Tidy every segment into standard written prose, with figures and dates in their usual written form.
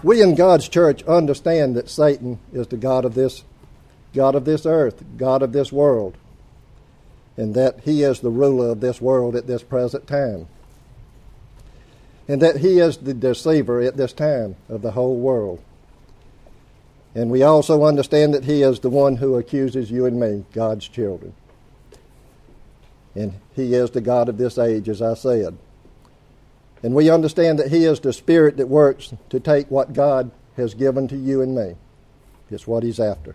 We in God's church understand that Satan is the God of this earth, God of this world, and that he is the ruler of this world at this present time, and that he is the deceiver at this time of the whole world. And we also understand that he is the one who accuses you and me, God's children. And he is the God of this age, as I said. And we understand that he is the spirit that works to take what God has given to you and me. It's what he's after.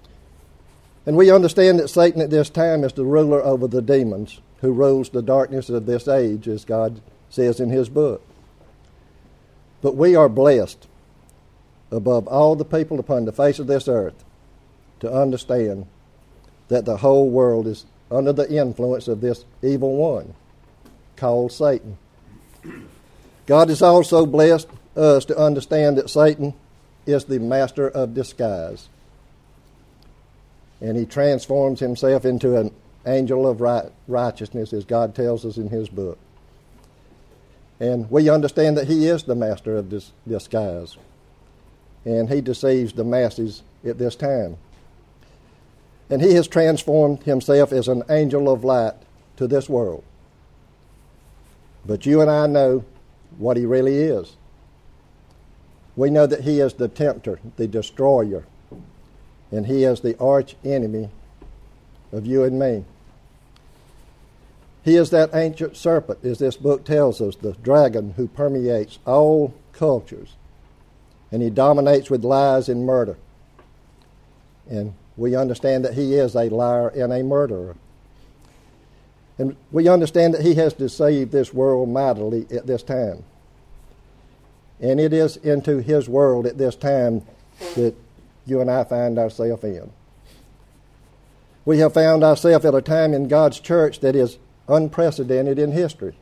And we understand that Satan at this time is the ruler over the demons, who rules the darkness of this age, as God says in his book. But we are blessed above all the people upon the face of this earth to understand that the whole world is under the influence of this evil one called Satan. God has also blessed us to understand that Satan is the master of disguise, and he transforms himself into an angel of righteousness, as God tells us in his book. And we understand that he is the master of disguise, and he deceives the masses at this time. And he has transformed himself as an angel of light to this world. But you and I know what he really is. We know that he is the tempter, the destroyer, and he is the arch enemy of you and me. He is that ancient serpent, as this book tells us, the dragon who permeates all cultures, and he dominates with lies and murder. And we understand that he is a liar and a murderer. And we understand that he has deceived this world mightily at this time. And it is into his world at this time that you and I find ourselves in. We have found ourselves at a time in God's church that is unprecedented in history.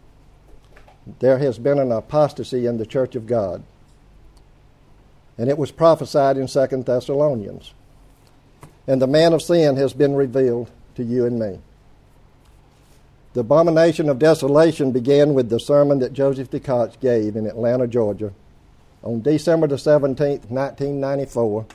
There has been an apostasy in the church of God. And it was prophesied in 2 Thessalonians. And the man of sin has been revealed to you and me. The abomination of desolation began with the sermon that Joseph de Koch gave in Atlanta, Georgia, on December the 17th, 1994.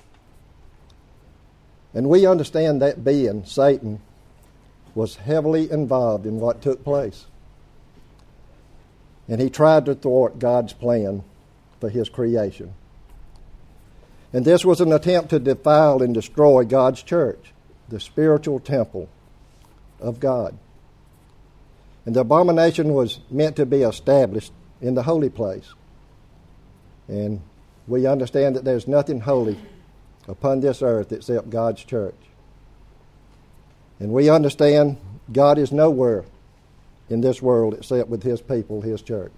And we understand that being, Satan, was heavily involved in what took place. And he tried to thwart God's plan for his creation. And this was an attempt to defile and destroy God's church, the spiritual temple of God. And the abomination was meant to be established in the holy place. And we understand that there's nothing holy upon this earth except God's church. And we understand God is nowhere in this world except with his people, his church.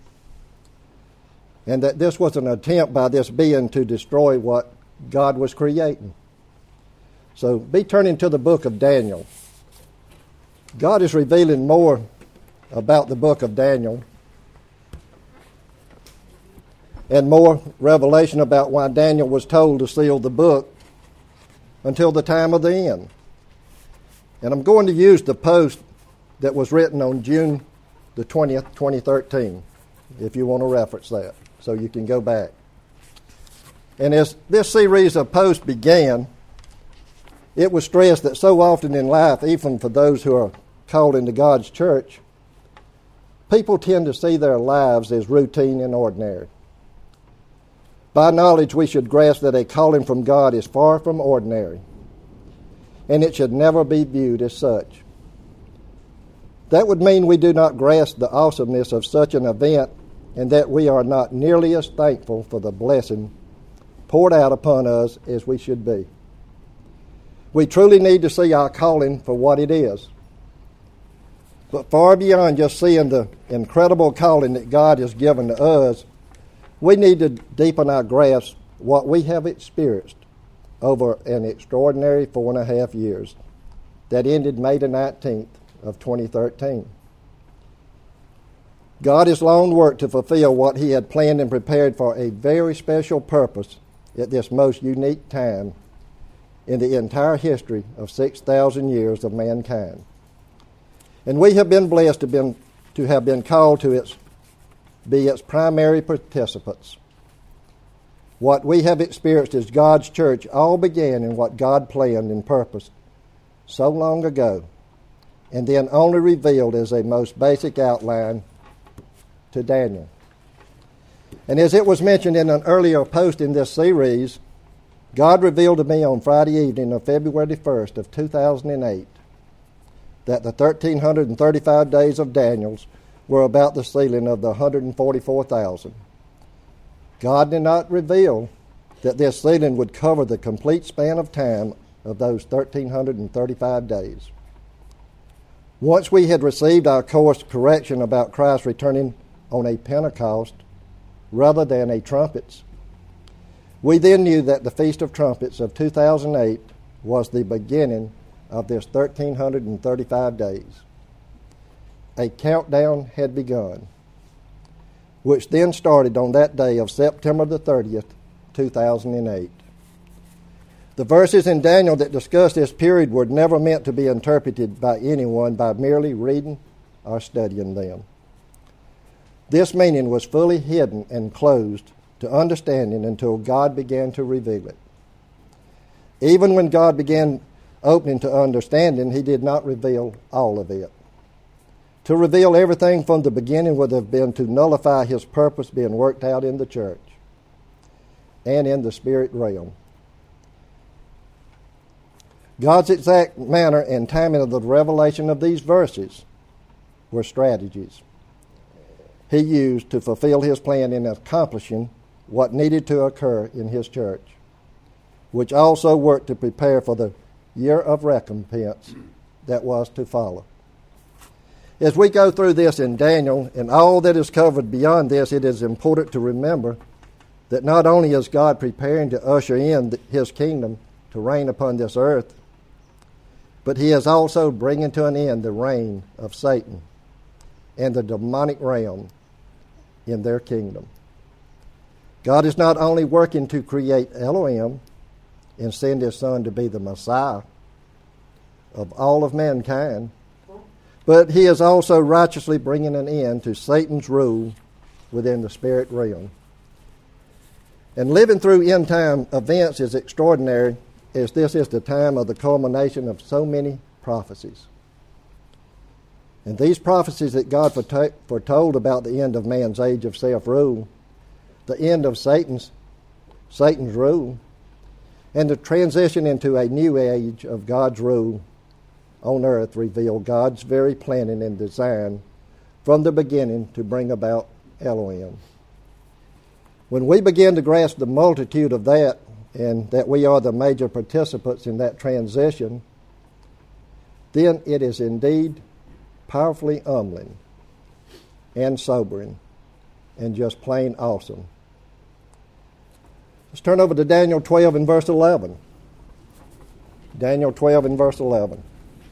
And that this was an attempt by this being to destroy what God was creating. So be turning to the book of Daniel. God is revealing more about the book of Daniel and more revelation about why Daniel was told to seal the book until the time of the end. And I'm going to use the post that was written on June the 20th, 2013, if you want to reference that, so you can go back. And as this series of posts began, it was stressed that so often in life, even for those who are called into God's church, people tend to see their lives as routine and ordinary. By knowledge, we should grasp that a calling from God is far from ordinary, and it should never be viewed as such. That would mean we do not grasp the awesomeness of such an event, and that we are not nearly as thankful for the blessing poured out upon us as we should be. We truly need to see our calling for what it is. But far beyond just seeing the incredible calling that God has given to us, we need to deepen our grasp what we have experienced over an extraordinary 4.5 years that ended May the 19th of 2013. God has long worked to fulfill what he had planned and prepared for a very special purpose at this most unique time in the entire history of 6,000 years of mankind. And we have been blessed to have been called to be its primary participants. What we have experienced as God's church all began in what God planned and purposed so long ago, and then only revealed as a most basic outline to Daniel. And as it was mentioned in an earlier post in this series, God revealed to me on Friday evening of February 1st of 2008 that the 1,335 days of Daniel's were about the sealing of the 144,000. God did not reveal that this sealing would cover the complete span of time of those 1,335 days. Once we had received our course correction about Christ returning on a Pentecost rather than a trumpets, we then knew that the Feast of Trumpets of 2008 was the beginning of this 1,335 days. A countdown had begun, which then started on that day of September the 30th, 2008. The verses in Daniel that discuss this period were never meant to be interpreted by anyone by merely reading or studying them. This meaning was fully hidden and closed to understanding until God began to reveal it. Even when God began opening to understanding, he did not reveal all of it. To reveal everything from the beginning would have been to nullify his purpose being worked out in the church and in the spirit realm. God's exact manner and timing of the revelation of these verses were strategies he used to fulfill his plan in accomplishing what needed to occur in his church, which also worked to prepare for the year of recompense that was to follow. As we go through this in Daniel and all that is covered beyond this, it is important to remember that not only is God preparing to usher in his kingdom to reign upon this earth, but he is also bringing to an end the reign of Satan and the demonic realm in their kingdom. God is not only working to create Elohim and send his Son to be the Messiah of all of mankind, but he is also righteously bringing an end to Satan's rule within the spirit realm. And living through end-time events is extraordinary, as this is the time of the culmination of so many prophecies. And these prophecies that God foretold about the end of man's age of self-rule, the end of Satan's rule, and the transition into a new age of God's rule on earth reveal God's very planning and design from the beginning to bring about Elohim. When we begin to grasp the multitude of that, and that we are the major participants in that transition, then it is indeed powerfully humbling and sobering and just plain awesome. Let's turn over to Daniel 12 and verse 11. Daniel 12 and verse 11.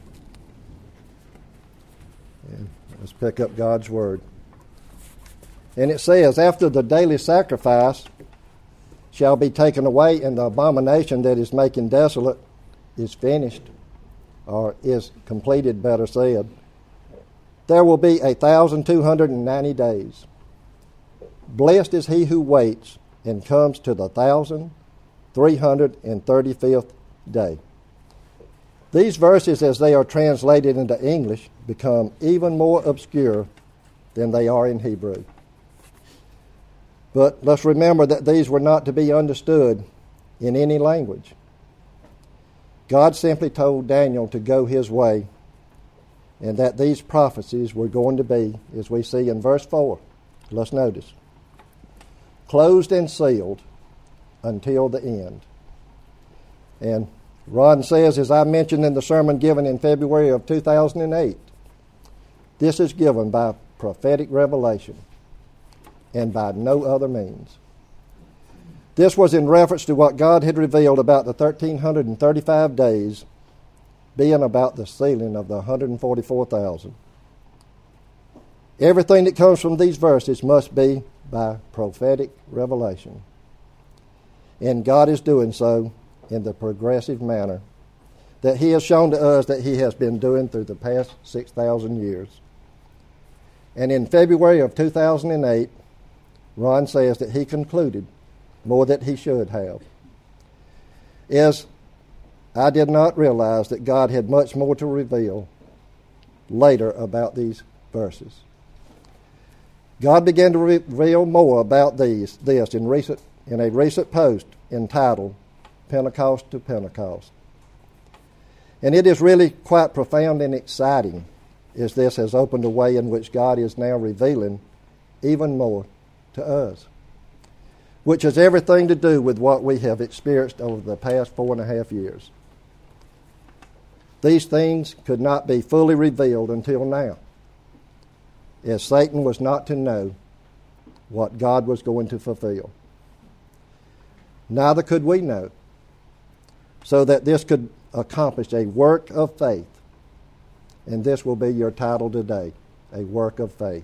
And let's pick up God's word. And it says, after the daily sacrifice shall be taken away, and the abomination that is making desolate is finished, or is completed, better said, there will be 1,290 days. Blessed is he who waits and comes to the 1,335th day. These verses, as they are translated into English, become even more obscure than they are in Hebrew. But let's remember that these were not to be understood in any language. God simply told Daniel to go his way, and that these prophecies were going to be, as we see in verse 4. Let's notice. Closed and sealed until the end. And Ron says, as I mentioned in the sermon given in February of 2008, this is given by prophetic revelation and by no other means. This was in reference to what God had revealed about the 1,335 days being about the sealing of the 144,000. Everything that comes from these verses must be by prophetic revelation. And God is doing so in the progressive manner that he has shown to us that he has been doing through the past 6,000 years. And in February of 2008, Ron says that he concluded more than he should have, is I did not realize that God had much more to reveal later about these verses. God began to reveal more about this in a recent post entitled Pentecost to Pentecost. And it is really quite profound and exciting, as this has opened a way in which God is now revealing even more to us, which has everything to do with what we have experienced over the past 4.5 years. These things could not be fully revealed until now, as Satan was not to know what God was going to fulfill. Neither could we know, so that this could accomplish a work of faith. And this will be your title today, a work of faith.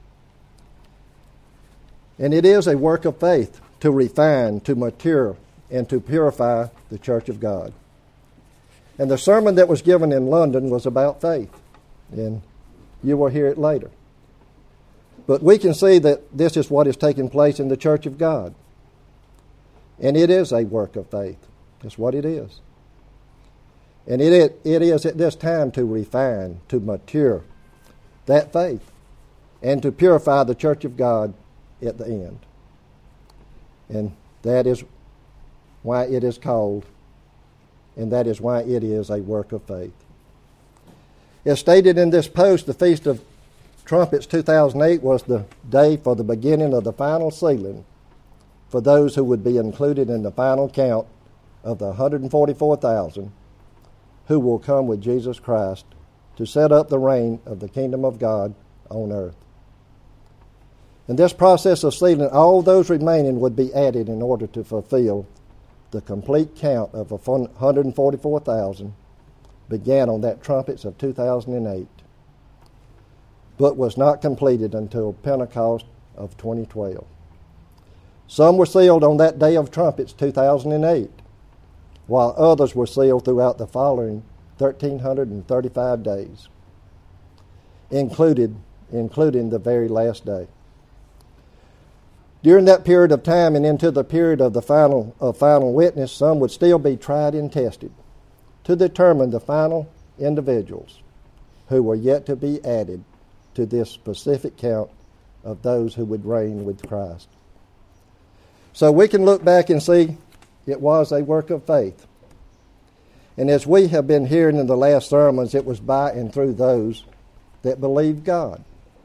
And it is a work of faith to refine, to mature, and to purify the church of God. And the sermon that was given in London was about faith, and you will hear it later. But we can see that this is what is taking place in the church of God. And it is a work of faith. That's what it is. And it is at this time to refine, to mature that faith, and to purify the church of God at the end. And that is why it is called, and that is why it is a work of faith. As stated in this post, the Feast of Trumpets 2008 was the day for the beginning of the final sealing for those who would be included in the final count of the 144,000 who will come with Jesus Christ to set up the reign of the kingdom of God on earth. In this process of sealing, all those remaining would be added in order to fulfill the complete count of 144,000 began on that trumpets of 2008, but was not completed until Pentecost of 2012. Some were sealed on that day of trumpets 2008, while others were sealed throughout the following 1,335 days, including the very last day. During that period of time and into the period of the final witness, some would still be tried and tested to determine the final individuals who were yet to be added to this specific count of those who would reign with Christ. So we can look back and see it was a work of faith. And as we have been hearing in the last sermons, it was by and through those that believed God.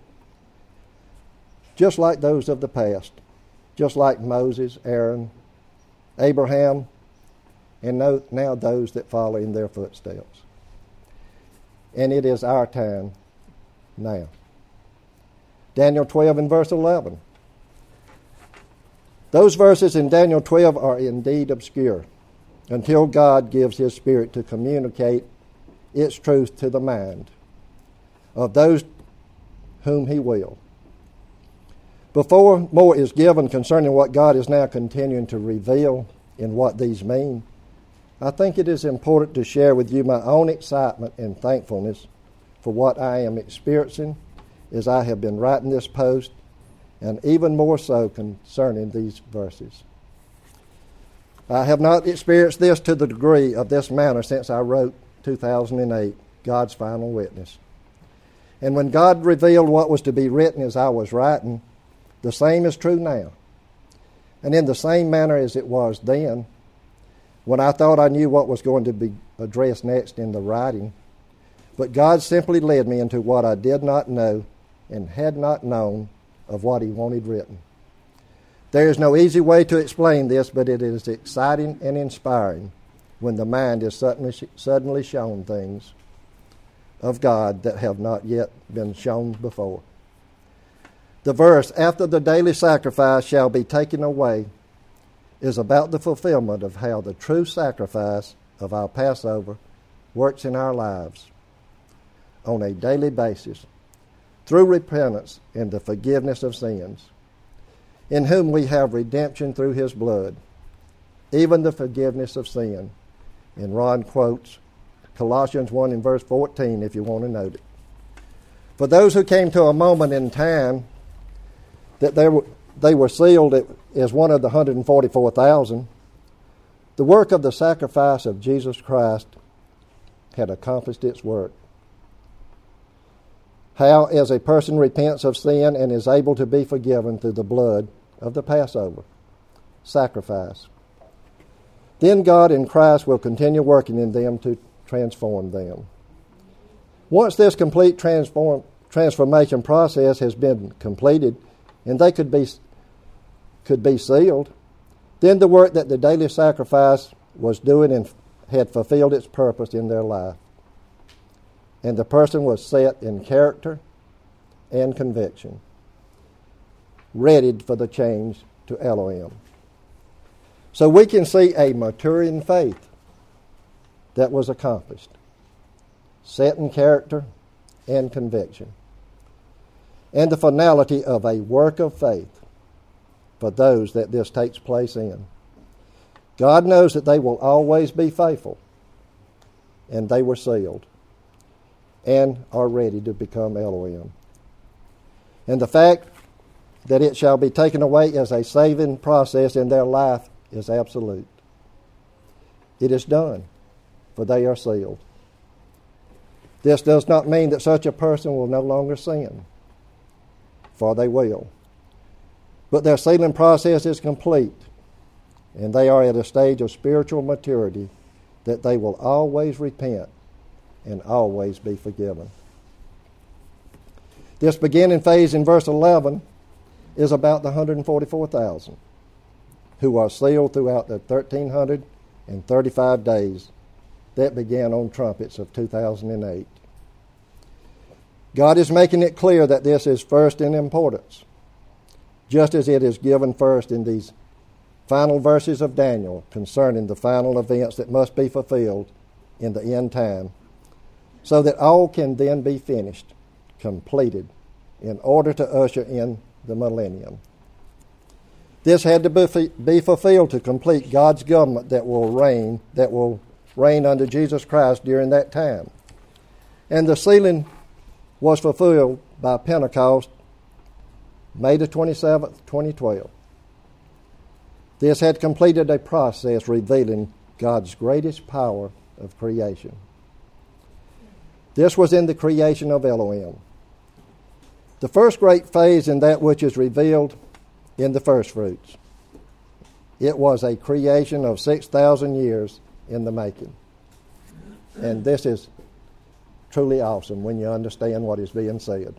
Just like those of the past. Just like Moses, Aaron, Abraham, and now those that follow in their footsteps. And it is our time now. Daniel 12 and verse 11. Those verses in Daniel 12 are indeed obscure until God gives His Spirit to communicate its truth to the mind of those whom He will. Before more is given concerning what God is now continuing to reveal and what these mean, I think it is important to share with you my own excitement and thankfulness for what I am experiencing as I have been writing this post, and even more so concerning these verses. I have not experienced this to the degree of this manner since I wrote 2008, God's Final Witness. And when God revealed what was to be written as I was writing, the same is true now. And in the same manner as it was then, when I thought I knew what was going to be addressed next in the writing, but God simply led me into what I did not know and had not known of what He wanted written. There is no easy way to explain this, but it is exciting and inspiring when the mind is suddenly shown things of God that have not yet been shown before. The verse, after the daily sacrifice shall be taken away, is about the fulfillment of how the true sacrifice of our Passover works in our lives on a daily basis through repentance and the forgiveness of sins, in whom we have redemption through His blood, even the forgiveness of sin. And Ron quotes Colossians 1 and verse 14 if you want to note it. For those who came to a moment in time that they were sealed as one of the 144,000, the work of the sacrifice of Jesus Christ had accomplished its work. How, as a person repents of sin and is able to be forgiven through the blood of the Passover sacrifice, then God in Christ will continue working in them to transform them. Once this complete transformation process has been completed and they could be sealed, then the work that the daily sacrifice was doing and had fulfilled its purpose in their life. And the person was set in character and conviction, readied for the change to Elohim. So we can see a maturing faith that was accomplished, set in character and conviction, and the finality of a work of faith for those that this takes place in. God knows that they will always be faithful, and they were sealed and are ready to become Elohim. And the fact that it shall be taken away as a saving process in their life is absolute. It is done, for they are sealed. This does not mean that such a person will no longer sin, for they will. But their sealing process is complete, and they are at a stage of spiritual maturity that they will always repent and always be forgiven. This beginning phase in verse 11 is about the 144,000 who are sealed throughout the 1,335 days that began on trumpets of 2008. God is making it clear that this is first in importance, just as it is given first in these final verses of Daniel concerning the final events that must be fulfilled in the end time, so that all can then be finished, completed, in order to usher in the millennium. This had to be fulfilled to complete God's government that will reign under Jesus Christ during that time. And the sealing was fulfilled by Pentecost, May the 27th, 2012. This had completed a process revealing God's greatest power of creation. This was in the creation of Elohim. The first great phase in that which is revealed in the first fruits. It was a creation of 6,000 years in the making. And this is truly awesome when you understand what is being said.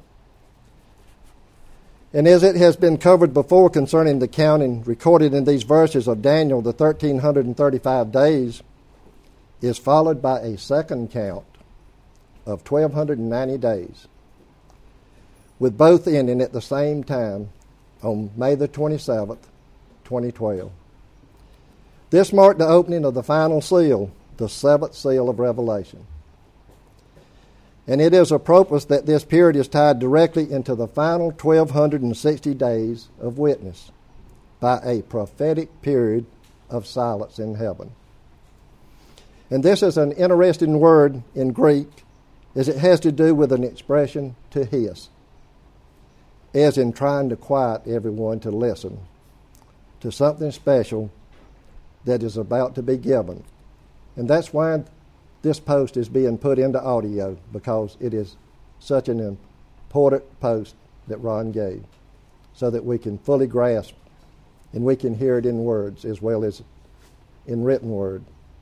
And as it has been covered before concerning the counting recorded in these verses of Daniel, the 1,335 days is followed by a second count of 1,290 days, with both ending at the same time on May the 27th, 2012. This marked the opening of the final seal, the seventh seal of Revelation. And it is appropriate that this period is tied directly into the final 1,260 days of witness by a prophetic period of silence in heaven. And this is an interesting word in Greek, as it has to do with an expression to hiss, as in trying to quiet everyone to listen to something special that is about to be given. And that's why this post is being put into audio, because it is such an important post that Ron gave, so that we can fully grasp and we can hear it in words as well as in written word.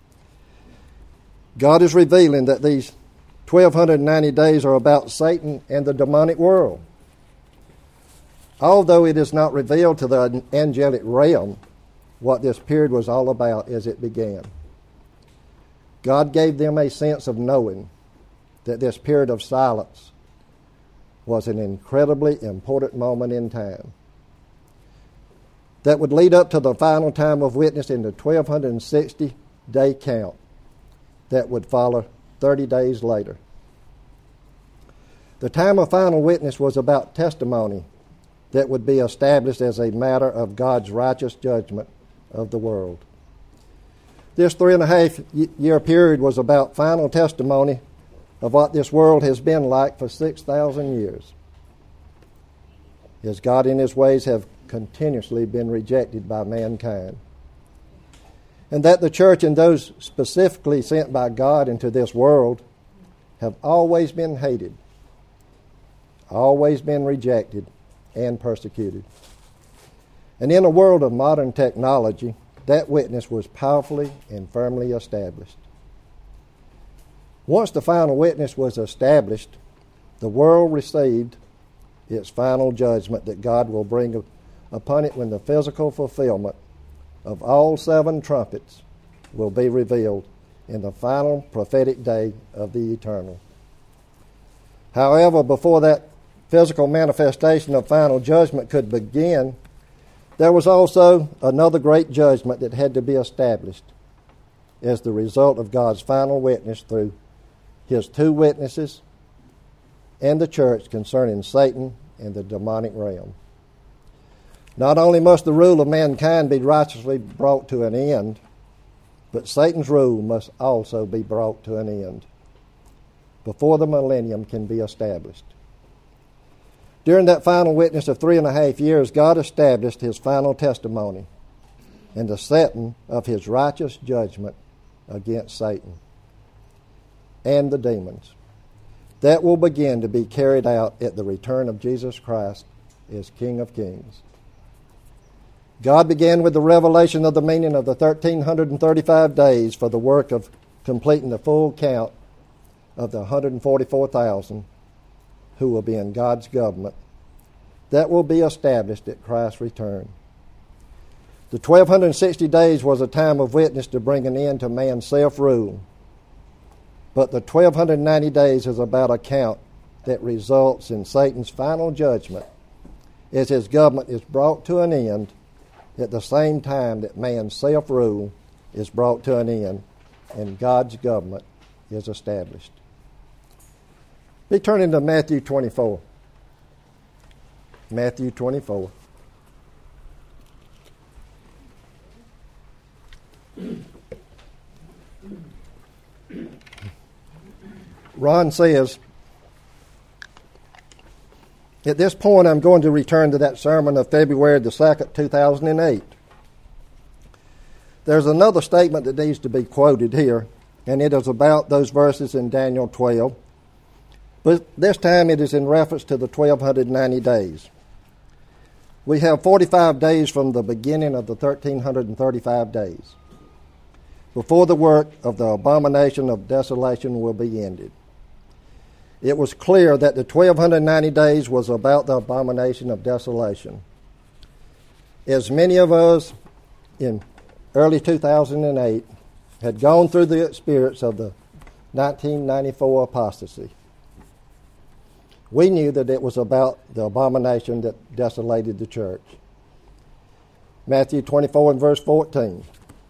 God is revealing that these 1,290 days are about Satan and the demonic world. Although it is not revealed to the angelic realm what this period was all about as it began, God gave them a sense of knowing that this period of silence was an incredibly important moment in time that would lead up to the final time of witness in the 1,260-day count that would follow 30 days later. The time of final witness was about testimony that would be established as a matter of God's righteous judgment of the world. This 3.5-year period was about final testimony of what this world has been like for 6,000 years, as God in His ways have continuously been rejected by mankind, and that the church and those specifically sent by God into this world have always been hated, always been rejected, and persecuted. And in a world of modern technology, that witness was powerfully and firmly established. Once the final witness was established, the world received its final judgment that God will bring upon it when the physical fulfillment of all 7 trumpets will be revealed in the final prophetic day of the eternal. However, before that physical manifestation of final judgment could begin, there was also another great judgment that had to be established as the result of God's final witness through his 2 witnesses and the church concerning Satan and the demonic realm. Not only must the rule of mankind be righteously brought to an end, but Satan's rule must also be brought to an end before the millennium can be established. During that final witness of 3.5 years, God established his final testimony and the setting of his righteous judgment against Satan and the demons. That will begin to be carried out at the return of Jesus Christ as King of Kings. God began with the revelation of the meaning of the 1,335 days for the work of completing the full count of the 144,000 who will be in God's government. That will be established at Christ's return. The 1,260 days was a time of witness to bring an end to man's self-rule. But the 1,290 days is about a count that results in Satan's final judgment as his government is brought to an end at the same time that man's self-rule is brought to an end and God's government is established. Be turning to Matthew 24. Matthew 24. Ron says, at this point I'm going to return to that sermon of February the 2nd, 2008. There's another statement that needs to be quoted here, and it is about those verses in Daniel 12. But this time it is in reference to the 1,290 days. We have 45 days from the beginning of the 1,335 days before the work of the abomination of desolation will be ended. It was clear that the 1,290 days was about the abomination of desolation. As many of us in early 2008 had gone through the experience of the 1994 apostasy, we knew that it was about the abomination that desolated the church. Matthew 24 and verse 14.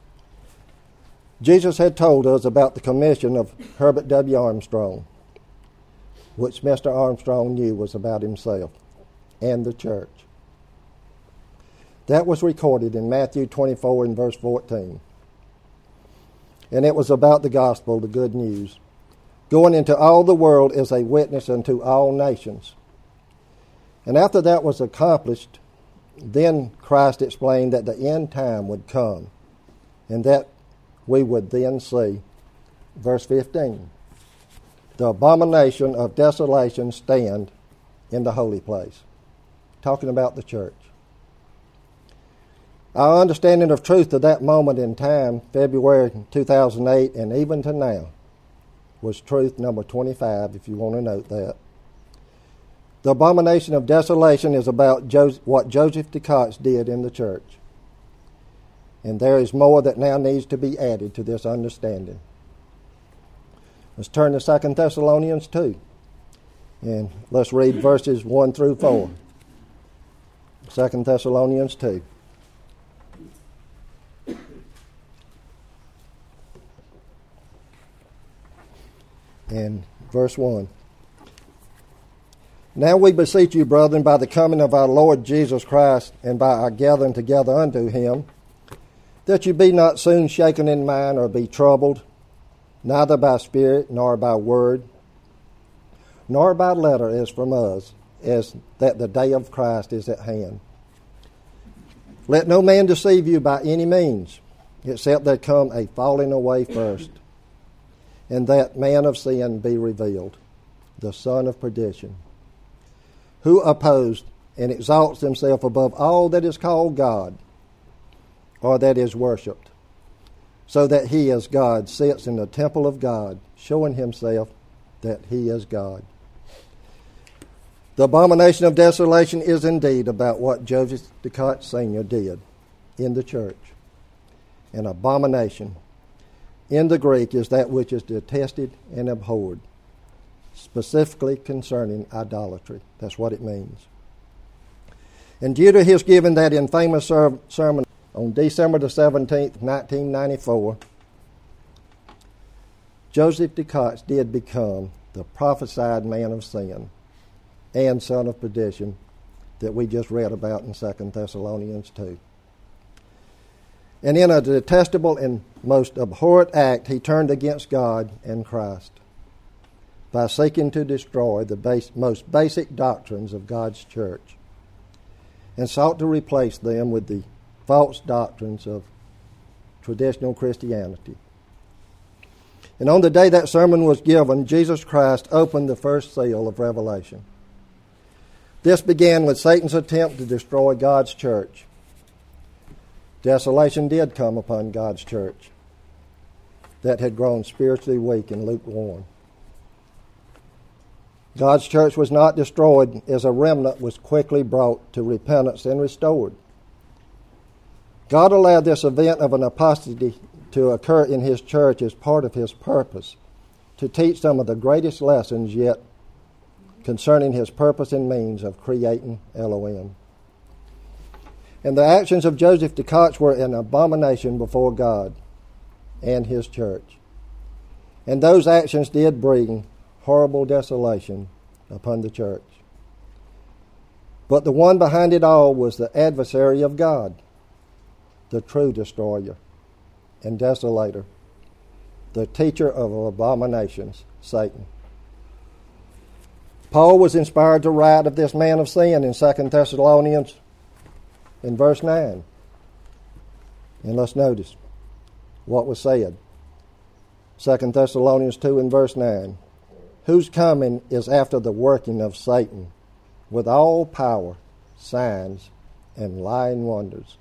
Jesus had told us about the commission of Herbert W. Armstrong, which Mr. Armstrong knew was about himself and the church. That was recorded in Matthew 24 and verse 14. And it was about the gospel, the good news, going into all the world as a witness unto all nations. And after that was accomplished, then Christ explained that the end time would come, and that we would then see, verse 15, the abomination of desolation stand in the holy place. Talking about the church. Our understanding of truth to that moment in time, February 2008, and even to now, was truth number 25, if you want to note that. The abomination of desolation is about what Joseph de Cox did in the church. And there is more that now needs to be added to this understanding. Let's turn to 2 Thessalonians 2. And let's read verses 1 through 4. 2 Thessalonians 2. And verse 1. Now we beseech you, brethren, by the coming of our Lord Jesus Christ, and by our gathering together unto him, that you be not soon shaken in mind, or be troubled, neither by spirit, nor by word, nor by letter as from us, as that the day of Christ is at hand. Let no man deceive you by any means, except there come a falling away first, and that man of sin be revealed, the son of perdition, who opposed and exalts himself above all that is called God, or that is worshipped, so that he as God sits in the temple of God, showing himself that he is God. The abomination of desolation is indeed about what Joseph Ducott Sr. did in the church. An abomination in the Greek is that which is detested and abhorred, specifically concerning idolatry. That's what it means. And due to his giving that infamous sermon on December the 17th, 1994, Joseph Ducott did become the prophesied man of sin and son of perdition that we just read about in 2 Thessalonians 2. And in a detestable and most abhorrent act, he turned against God and Christ by seeking to destroy the most basic doctrines of God's church and sought to replace them with the false doctrines of traditional Christianity. And on the day that sermon was given, Jesus Christ opened the first seal of Revelation. This began with Satan's attempt to destroy God's church. Desolation did come upon God's church that had grown spiritually weak and lukewarm. God's church was not destroyed as a remnant was quickly brought to repentance and restored. God allowed this event of an apostasy to occur in his church as part of his purpose to teach some of the greatest lessons yet concerning his purpose and means of creating Elohim. And the actions of Joseph Ducott were an abomination before God and his church. And those actions did bring horrible desolation upon the church. But the one behind it all was the adversary of God, the true destroyer and desolator, the teacher of abominations, Satan. Paul was inspired to write of this man of sin in 2 Thessalonians in verse 9. And let's notice what was said. 2 Thessalonians 2 and verse 9. Whose coming is after the working of Satan with all power, signs, and lying wonders.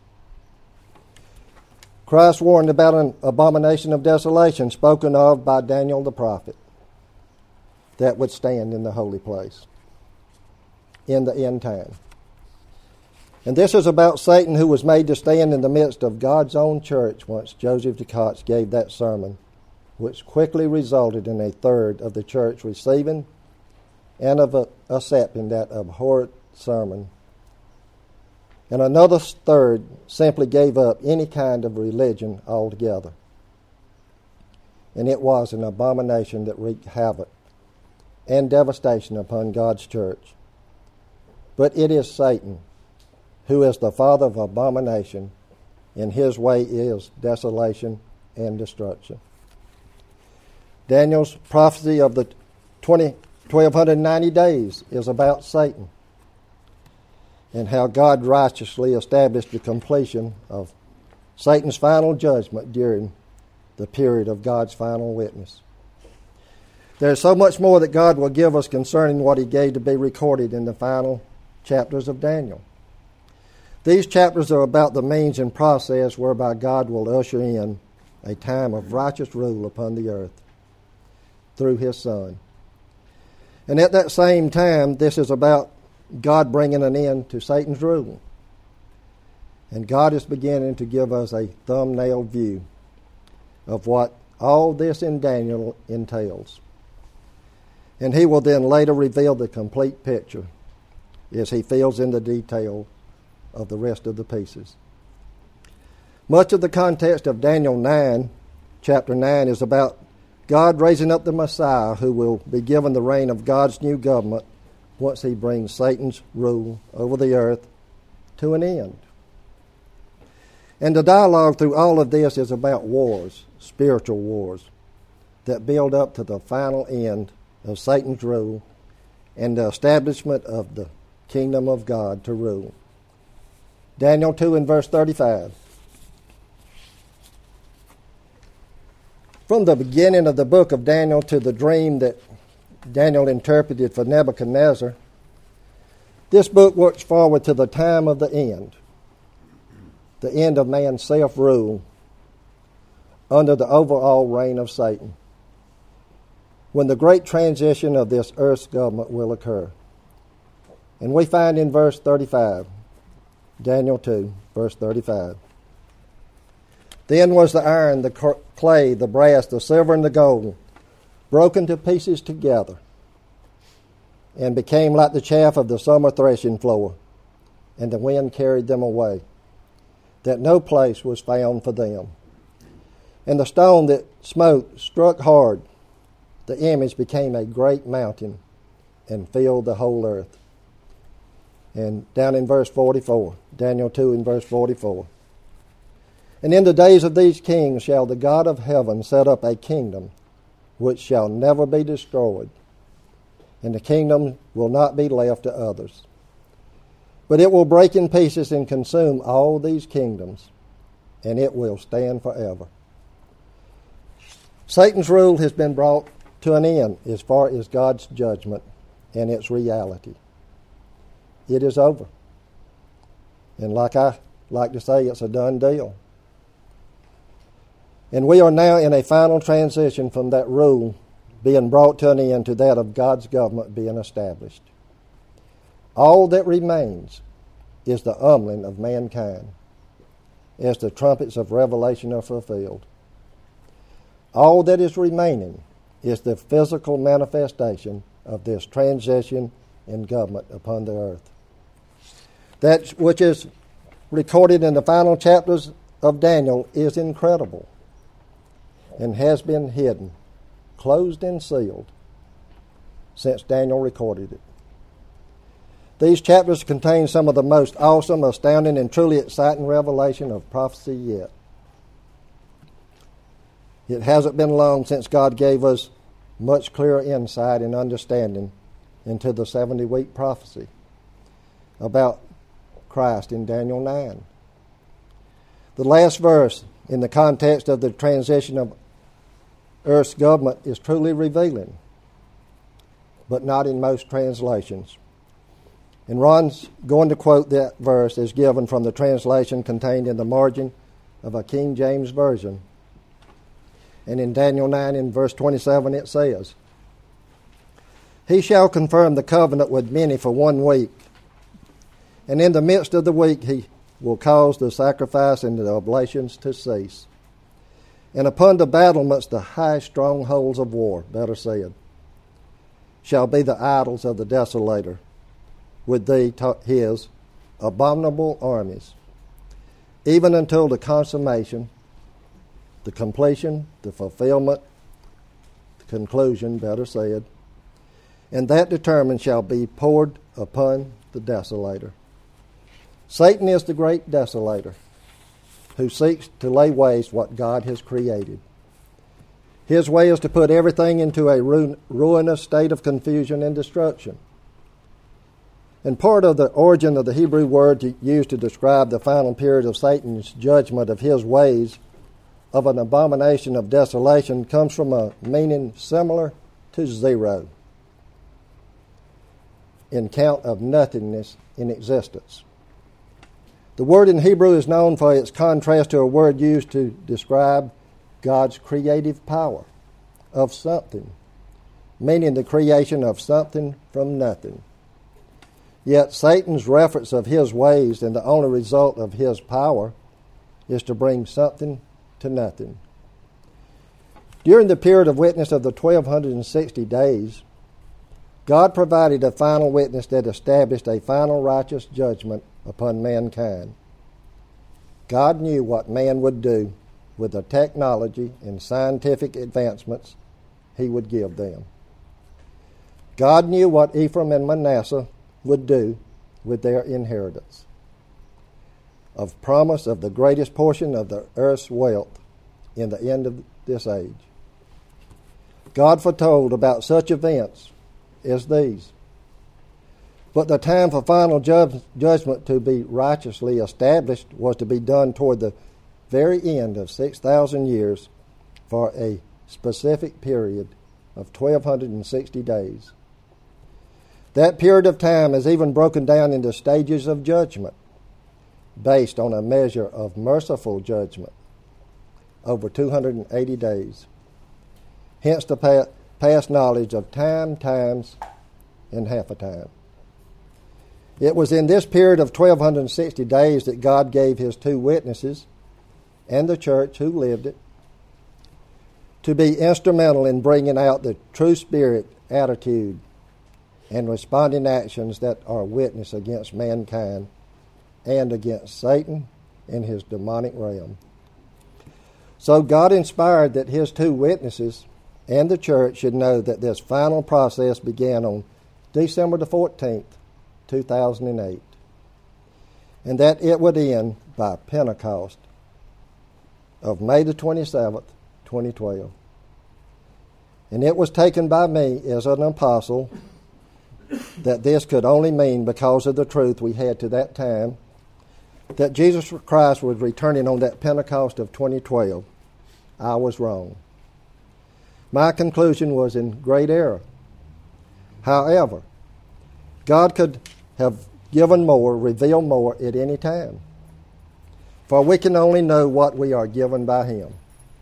Christ warned about an abomination of desolation spoken of by Daniel the prophet that would stand in the holy place in the end time. And this is about Satan, who was made to stand in the midst of God's own church once Joseph Ducott gave that sermon, which quickly resulted in a third of the church receiving and of accepting that abhorrent sermon. And another third simply gave up any kind of religion altogether. And it was an abomination that wreaked havoc and devastation upon God's church. But it is Satan, who is the father of abomination, and his way is desolation and destruction. Daniel's prophecy of the 1290 days is about Satan and how God righteously established the completion of Satan's final judgment during the period of God's final witness. There's so much more that God will give us concerning what he gave to be recorded in the final chapters of Daniel. These chapters are about the means and process whereby God will usher in a time of righteous rule upon the earth through his Son. And at that same time, this is about God bringing an end to Satan's rule. And God is beginning to give us a thumbnail view of what all this in Daniel entails. And he will then later reveal the complete picture as he fills in the detail of the rest of the pieces. Much of the context of Daniel 9, chapter 9, is about God raising up the Messiah who will be given the reign of God's new government once he brings Satan's rule over the earth to an end. And the dialogue through all of this is about wars, spiritual wars, that build up to the final end of Satan's rule and the establishment of the kingdom of God to rule. Daniel 2 and verse 35. From the beginning of the book of Daniel to the dream that Daniel interpreted for Nebuchadnezzar, this book works forward to the time of the end of man's self-rule under the overall reign of Satan, when the great transition of this earth's government will occur. And we find in verse 35, Daniel 2, verse 35. Then was the iron, the clay, the brass, the silver, and the gold broken to pieces together, and became like the chaff of the summer threshing floor, and the wind carried them away, that no place was found for them. And the stone that smote struck hard, the image became a great mountain, and filled the whole earth. And down in verse 44, Daniel 2 in verse 44. And in the days of these kings shall the God of heaven set up a kingdom which shall never be destroyed, and the kingdom will not be left to others. But it will break in pieces and consume all these kingdoms, and it will stand forever. Satan's rule has been brought to an end as far as God's judgment and its reality. It is over. And like I like to say, it's a done deal. And we are now in a final transition from that rule being brought to an end to that of God's government being established. All that remains is the humbling of mankind as the trumpets of Revelation are fulfilled. All that is remaining is the physical manifestation of this transition in government upon the earth. That which is recorded in the final chapters of Daniel is incredible and has been hidden, closed and sealed, since Daniel recorded it. These chapters contain some of the most awesome, astounding, and truly exciting revelation of prophecy yet. It hasn't been long since God gave us much clearer insight and understanding into the 70-week prophecy about Christ in Daniel 9. The last verse in the context of the transition of earth's government is truly revealing, but not in most translations. And Ron's going to quote that verse as given from the translation contained in the margin of a King James Version. And in Daniel 9 in verse 27 it says, "He shall confirm the covenant with many for 1 week, and in the midst of the week he will cause the sacrifice and the oblations to cease. And upon the battlements the high strongholds of war, better said, shall be the idols of the desolator, with his abominable armies, even until the consummation, the completion, the fulfillment, the conclusion, better said, and that determined shall be poured upon the desolator." Satan is the great desolator who seeks to lay waste what God has created. His way is to put everything into a ruinous state of confusion and destruction. And part of the origin of the Hebrew word used to describe the final period of Satan's judgment of his ways of an abomination of desolation comes from a meaning similar to zero, in count of nothingness in existence. The word in Hebrew is known for its contrast to a word used to describe God's creative power of something, meaning the creation of something from nothing. Yet Satan's reference of his ways and the only result of his power is to bring something to nothing. During the period of witness of the 1260 days, God provided a final witness that established a final righteous judgment upon mankind. God knew what man would do with the technology and scientific advancements he would give them. God knew what Ephraim and Manasseh would do with their inheritance of promise of the greatest portion of the earth's wealth in the end of this age. God foretold about such events as these. But the time for final judgment to be righteously established was to be done toward the very end of 6,000 years for a specific period of 1,260 days. That period of time is even broken down into stages of judgment based on a measure of merciful judgment over 280 days. Hence the past knowledge of time, times, and half a time. It was in this period of 1,260 days that God gave his two witnesses and the church who lived it to be instrumental in bringing out the true spirit, attitude, and responding actions that are witness against mankind and against Satan in his demonic realm. So God inspired that his two witnesses and the church should know that this final process began on December the 14th, 2008, and that it would end by Pentecost of May the 27th, 2012. And it was taken by me as an apostle that this could only mean, because of the truth we had to that time, that Jesus Christ was returning on that Pentecost of 2012. I was wrong. My conclusion was in great error. However, God could have given more, revealed more at any time. For we can only know what we are given by him.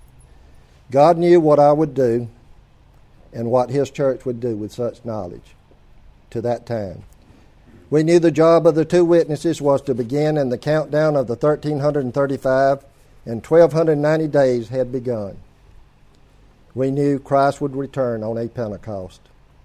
God knew what I would do and what his church would do with such knowledge to that time. We knew the job of the two witnesses was to begin, and the countdown of the 1,335 and 1,290 days had begun. We knew Christ would return on a Pentecost.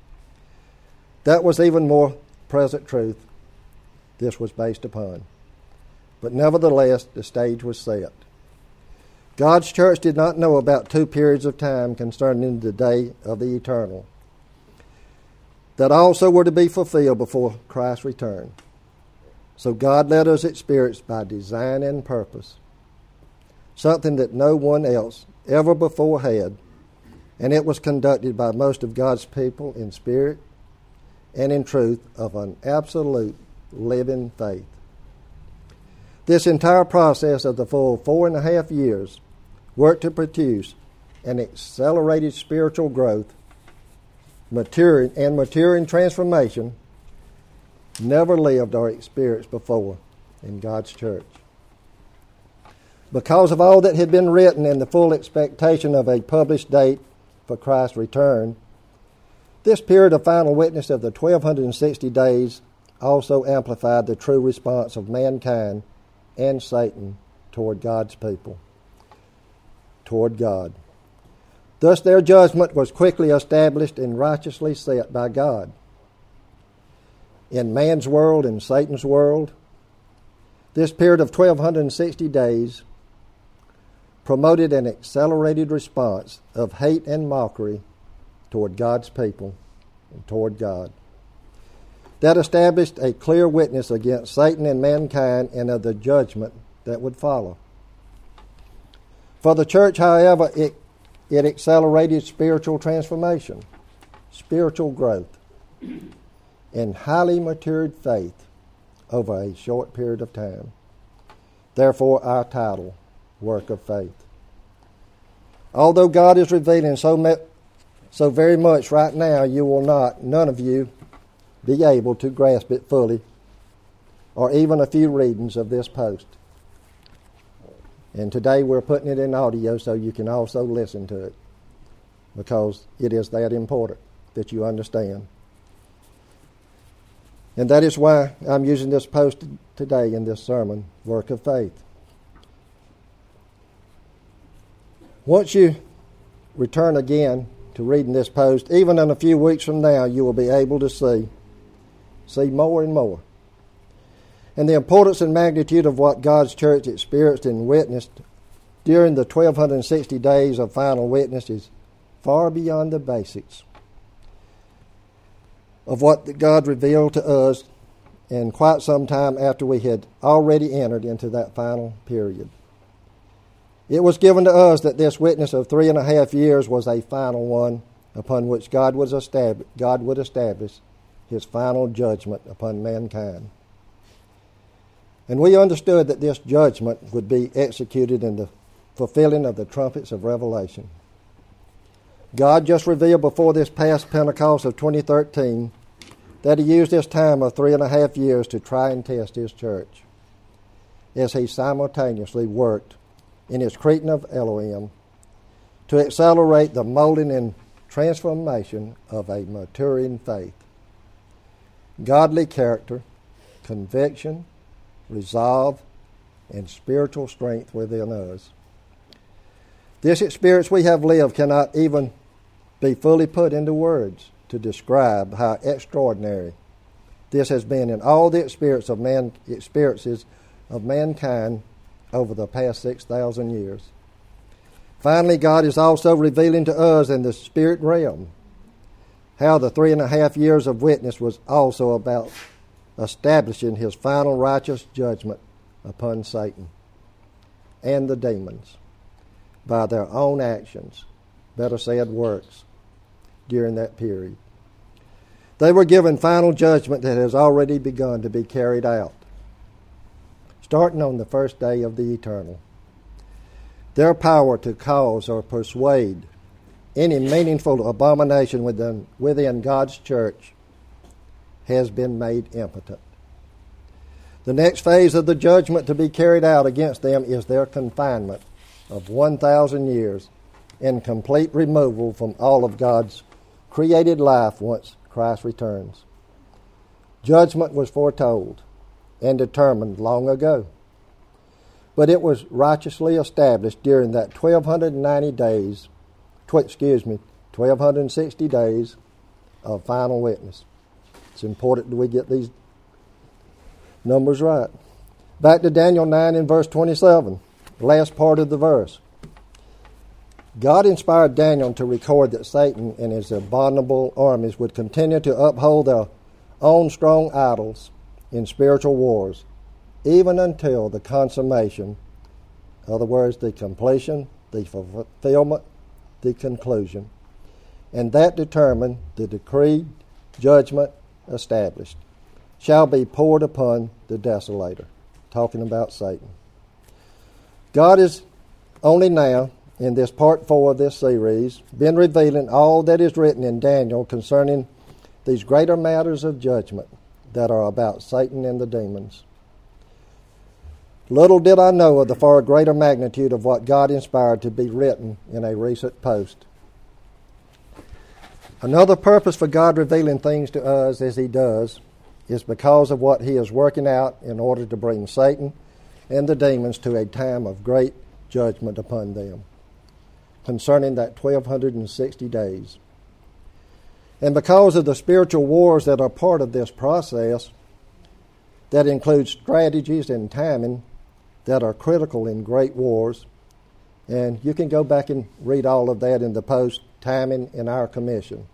That was even more present truth this was based upon. But nevertheless, the stage was set. God's church did not know about two periods of time concerning the day of the eternal that also were to be fulfilled before Christ's return. So God led us experience by design and purpose, something that no one else ever before had, and it was conducted by most of God's people in spirit and in truth of an absolute living faith. This entire process of the full 4.5 years worked to produce an accelerated spiritual growth, maturing transformation never lived or experienced before in God's church. Because of all that had been written and the full expectation of a published date for Christ's return, this period of final witness of the 1,260 days also amplified the true response of mankind and Satan toward God's people, toward God. Thus their judgment was quickly established and righteously set by God. In man's world and Satan's world, this period of 1,260 days promoted an accelerated response of hate and mockery toward God's people and toward God. That established a clear witness against Satan and mankind and of the judgment that would follow. For the church, however, it accelerated spiritual transformation, spiritual growth, and highly matured faith over a short period of time. Therefore, our title, Work of Faith. Although God is revealing so very much right now, you will none of you, be able to grasp it fully, or even a few readings of this post. And today we're putting it in audio so you can also listen to it, because it is that important that you understand. And that is why I'm using this post today in this sermon, Work of Faith. Once you return again to reading this post, even in a few weeks from now, you will be able to see more and more. And the importance and magnitude of what God's church experienced and witnessed during the 1,260 days of final witness is far beyond the basics of what God revealed to us, and quite some time after we had already entered into that final period. It was given to us that this witness of 3.5 years was a final one upon which God would establish his final judgment upon mankind. And we understood that this judgment would be executed in the fulfilling of the trumpets of Revelation. God just revealed before this past Pentecost of 2013 that he used this time of 3.5 years to try and test his church as he simultaneously worked in his Cretan of Elohim to accelerate the molding and transformation of a maturing faith. Godly character, conviction, resolve, and spiritual strength within us. This experience we have lived cannot even be fully put into words to describe how extraordinary this has been in all the experiences of mankind over the past 6,000 years. Finally, God is also revealing to us in the spirit realm how the 3.5 years of witness was also about establishing his final righteous judgment upon Satan and the demons by their own actions, better said works, during that period. They were given final judgment that has already begun to be carried out, starting on the first day of the eternal. Their power to cause or persuade any meaningful abomination within God's church has been made impotent. The next phase of the judgment to be carried out against them is their confinement of 1,000 years and complete removal from all of God's created life once Christ returns. Judgment was foretold and determined long ago, but it was righteously established during that 1,260 days of final witness. It's important that we get these numbers right. Back to Daniel 9 and verse 27, the last part of the verse. God inspired Daniel to record that Satan and his abominable armies would continue to uphold their own strong idols in spiritual wars, even until the consummation, in other words, the completion, the fulfillment, the conclusion, and that determined the decreed judgment established shall be poured upon the desolator, talking about Satan. God is only now, in this part 4 of this series, been revealing all that is written in Daniel concerning these greater matters of judgment that are about Satan and the demons. Little did I know of the far greater magnitude of what God inspired to be written in a recent post. Another purpose for God revealing things to us as he does is because of what he is working out in order to bring Satan and the demons to a time of great judgment upon them concerning that 1,260 days. And because of the spiritual wars that are part of this process, that includes strategies and timing that are critical in great wars, and you can go back and read all of that in the post, Timing in Our Commission.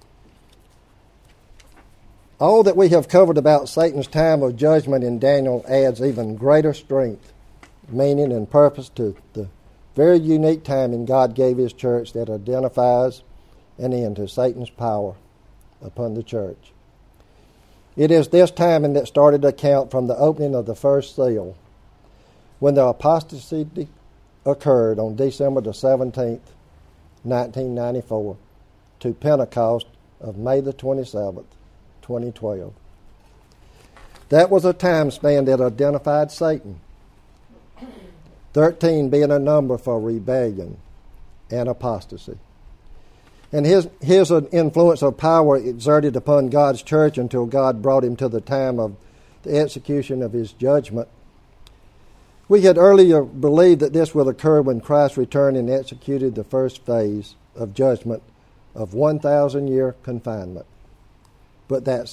All that we have covered about Satan's time of judgment in Daniel adds even greater strength, meaning, and purpose to the very unique timing God gave his church that identifies an end to Satan's power upon the church. It is this timing that started to count from the opening of the first seal, when the apostasy occurred on December the 17th, 1994, to Pentecost of May the 27th, 2012. That was a time span that identified Satan, 13 being a number for rebellion and apostasy. And his influence of power exerted upon God's church until God brought him to the time of the execution of his judgment. We had earlier believed that this would occur when Christ returned and executed the first phase of judgment of 1,000-year confinement. But that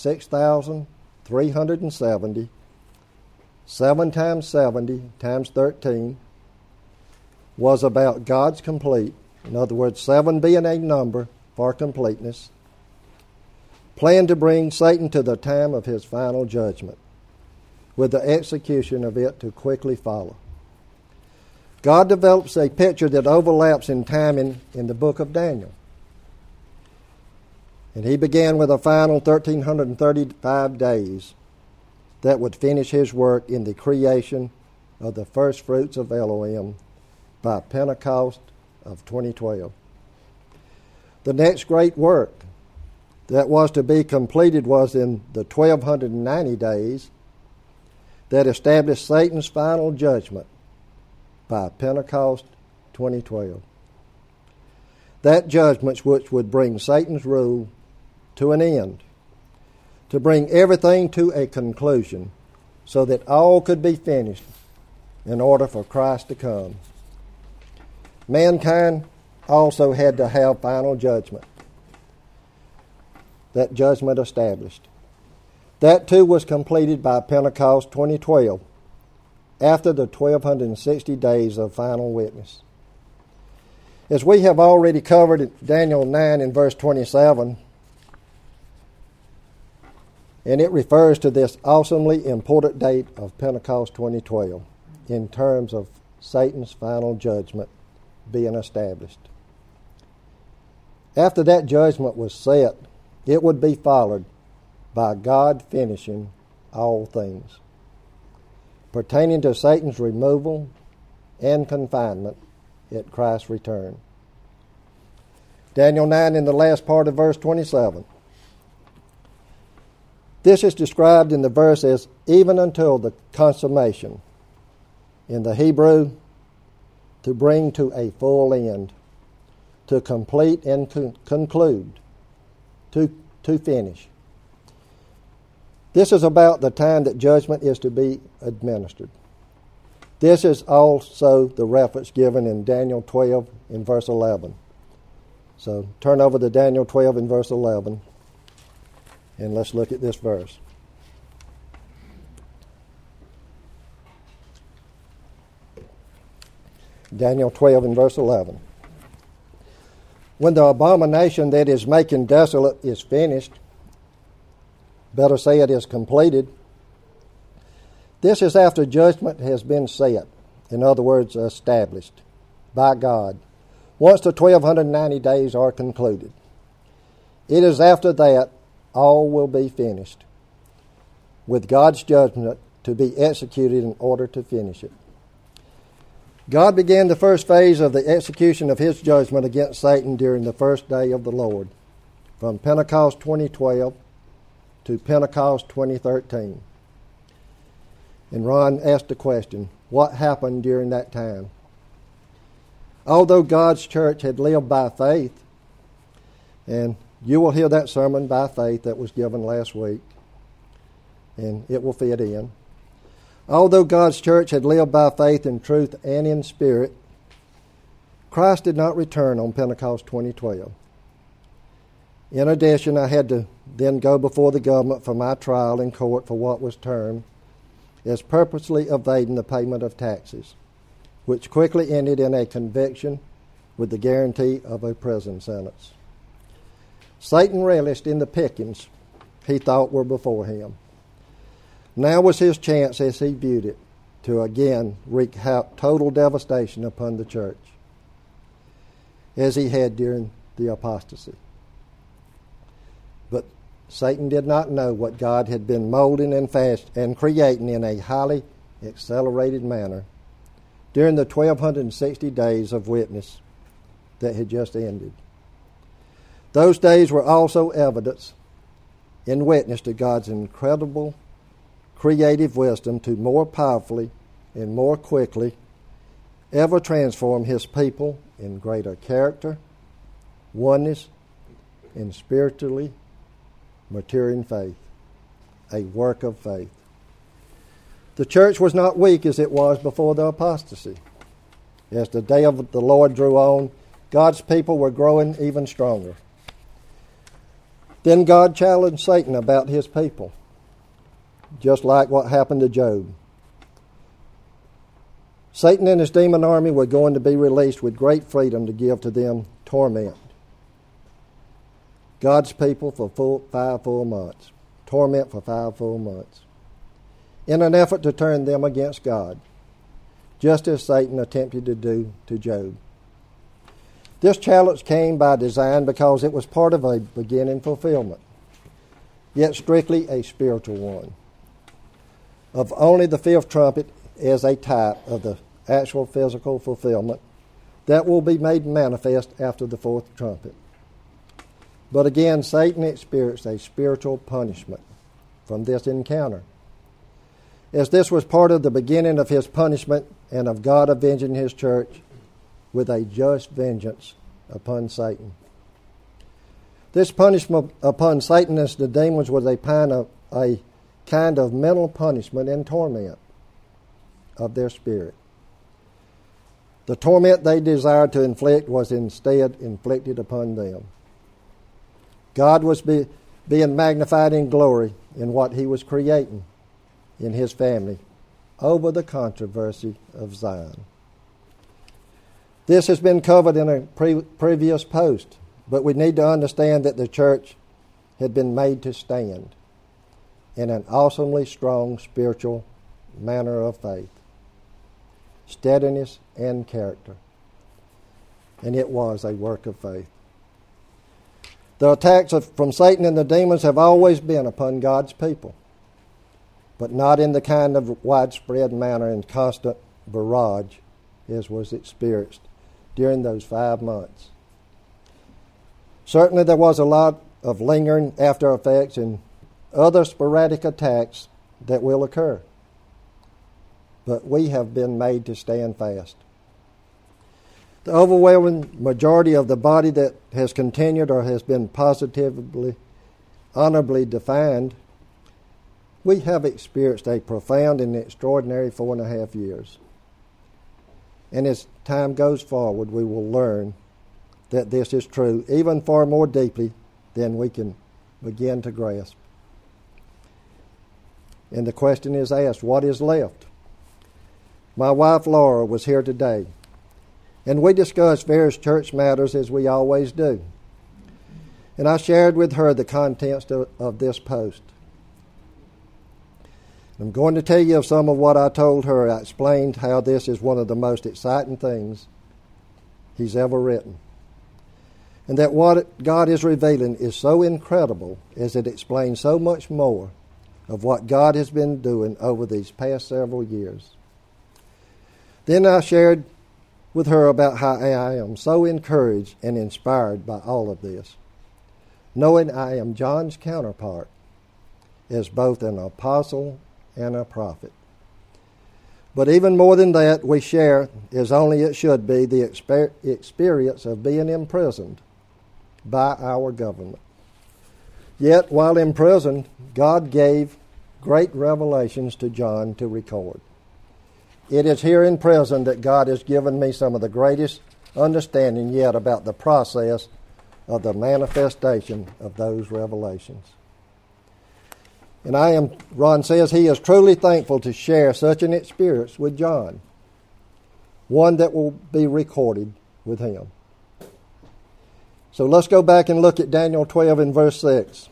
6,370, 7 times 70 times 13, was about God's complete, in other words, 7 being a number for completeness, plan to bring Satan to the time of his final judgment, with the execution of it to quickly follow. God develops a picture that overlaps in timing in the book of Daniel. And he began with a final 1,335 days that would finish his work in the creation of the first fruits of Elohim by Pentecost of 2012. The next great work that was to be completed was in the 1,290 days that established Satan's final judgment by Pentecost 2012. That judgment which would bring Satan's rule to an end, to bring everything to a conclusion so that all could be finished in order for Christ to come. Mankind also had to have final judgment. That judgment established. That too was completed by Pentecost 2012, after the 1,260 days of final witness. As we have already covered in Daniel 9 in verse 27, and it refers to this awesomely important date of Pentecost 2012 in terms of Satan's final judgment being established. After that judgment was set, it would be followed by God finishing all things pertaining to Satan's removal and confinement at Christ's return. Daniel 9 in the last part of verse 27. This is described in the verse as even until the consummation. In the Hebrew, to bring to a full end, to complete and conclude, to finish. This is about the time that judgment is to be administered. This is also the reference given in Daniel 12 in verse 11. So turn over to Daniel 12 in verse 11, and let's look at this verse. Daniel 12 in verse 11. When the abomination that is making desolate is finished, better say it is completed, this is after judgment has been set, in other words, established by God, once the 1,290 days are concluded. It is after that all will be finished, with God's judgment to be executed in order to finish it. God began the first phase of the execution of his judgment against Satan during the first day of the Lord, from Pentecost 2012 to Pentecost 2013. And Ron asked the question, what happened during that time? Although God's church had lived by faith, and you will hear that sermon by faith that was given last week, and it will fit in. Although God's church had lived by faith in truth and in spirit, Christ did not return on Pentecost 2012. In addition, I had to then go before the government for my trial in court for what was termed as purposely evading the payment of taxes, which quickly ended in a conviction with the guarantee of a prison sentence. Satan relished in the pickings he thought were before him. Now was his chance, as he viewed it, to again wreak total devastation upon the church, as he had during the apostasy. But Satan did not know what God had been molding and creating in a highly accelerated manner during the 1,260 days of witness that had just ended. Those days were also evidence and witness to God's incredible creative wisdom to more powerfully and more quickly ever transform his people in greater character, oneness, and spiritually maturing faith, a work of faith. The church was not weak as it was before the apostasy. As the day of the Lord drew on, God's people were growing even stronger. Then God challenged Satan about his people, just like what happened to Job. Satan and his demon army were going to be released with great freedom to give to them torment. God's people for 5 full months. Torment for 5 full months. In an effort to turn them against God, just as Satan attempted to do to Job. This challenge came by design because it was part of a beginning fulfillment, yet strictly a spiritual one, of only the fifth trumpet as a type of the actual physical fulfillment that will be made manifest after the fourth trumpet. But again, Satan experienced a spiritual punishment from this encounter, as this was part of the beginning of his punishment and of God avenging his church with a just vengeance upon Satan. This punishment upon Satan and the demons was a kind of mental punishment and torment of their spirit. The torment they desired to inflict was instead inflicted upon them. God was being magnified in glory in what he was creating in his family over the controversy of Zion. This has been covered in a previous post, but we need to understand that the church had been made to stand in an awesomely strong spiritual manner of faith, steadiness, and character. And it was a work of faith. The attacks from Satan and the demons have always been upon God's people, but not in the kind of widespread manner and constant barrage as was experienced during those 5 months. Certainly there was a lot of lingering after effects and other sporadic attacks that will occur, but we have been made to stand fast. The overwhelming majority of the body that has continued or has been positively, honorably defined, we have experienced a profound and extraordinary 4.5 years. And as time goes forward, we will learn that this is true even far more deeply than we can begin to grasp. And the question is asked, what is left? My wife Laura was here today, and we discussed various church matters as we always do. And I shared with her the contents of this post. I'm going to tell you of some of what I told her. I explained how this is one of the most exciting things he's ever written. And that what God is revealing is so incredible as it explains so much more of what God has been doing over these past several years. Then I shared with her about how I am so encouraged and inspired by all of this, knowing I am John's counterpart as both an apostle and a prophet. But even more than that, we share, as only it should be, the experience of being imprisoned by our government. Yet, while imprisoned, God gave great revelations to John to record. It is here in prison that God has given me some of the greatest understanding yet about the process of the manifestation of those revelations. And Ron says he is truly thankful to share such an experience with John, one that will be recorded with him. So let's go back and look at Daniel 12 and verse 6.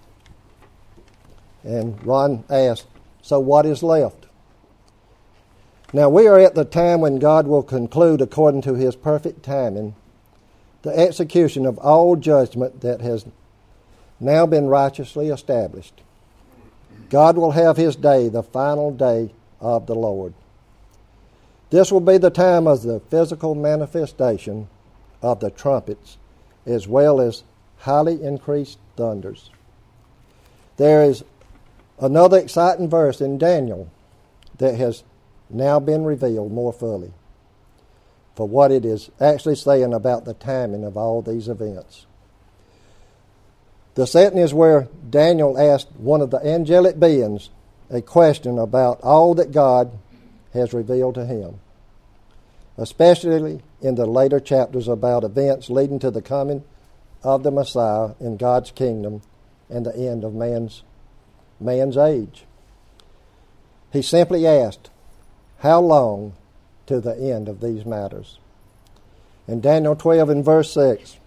And Ron asked, so what is left? Now we are at the time when God will conclude, according to his perfect timing, the execution of all judgment that has now been righteously established. God will have his day, the final day of the Lord. This will be the time of the physical manifestation of the trumpets, as well as highly increased thunders. There is another exciting verse in Daniel that has now been revealed more fully for what it is actually saying about the timing of all these events. The setting is where Daniel asked one of the angelic beings a question about all that God has revealed to him, especially in the later chapters about events leading to the coming of the Messiah in God's kingdom and the end of man's age. He simply asked, how long to the end of these matters? In Daniel 12 and verse 6,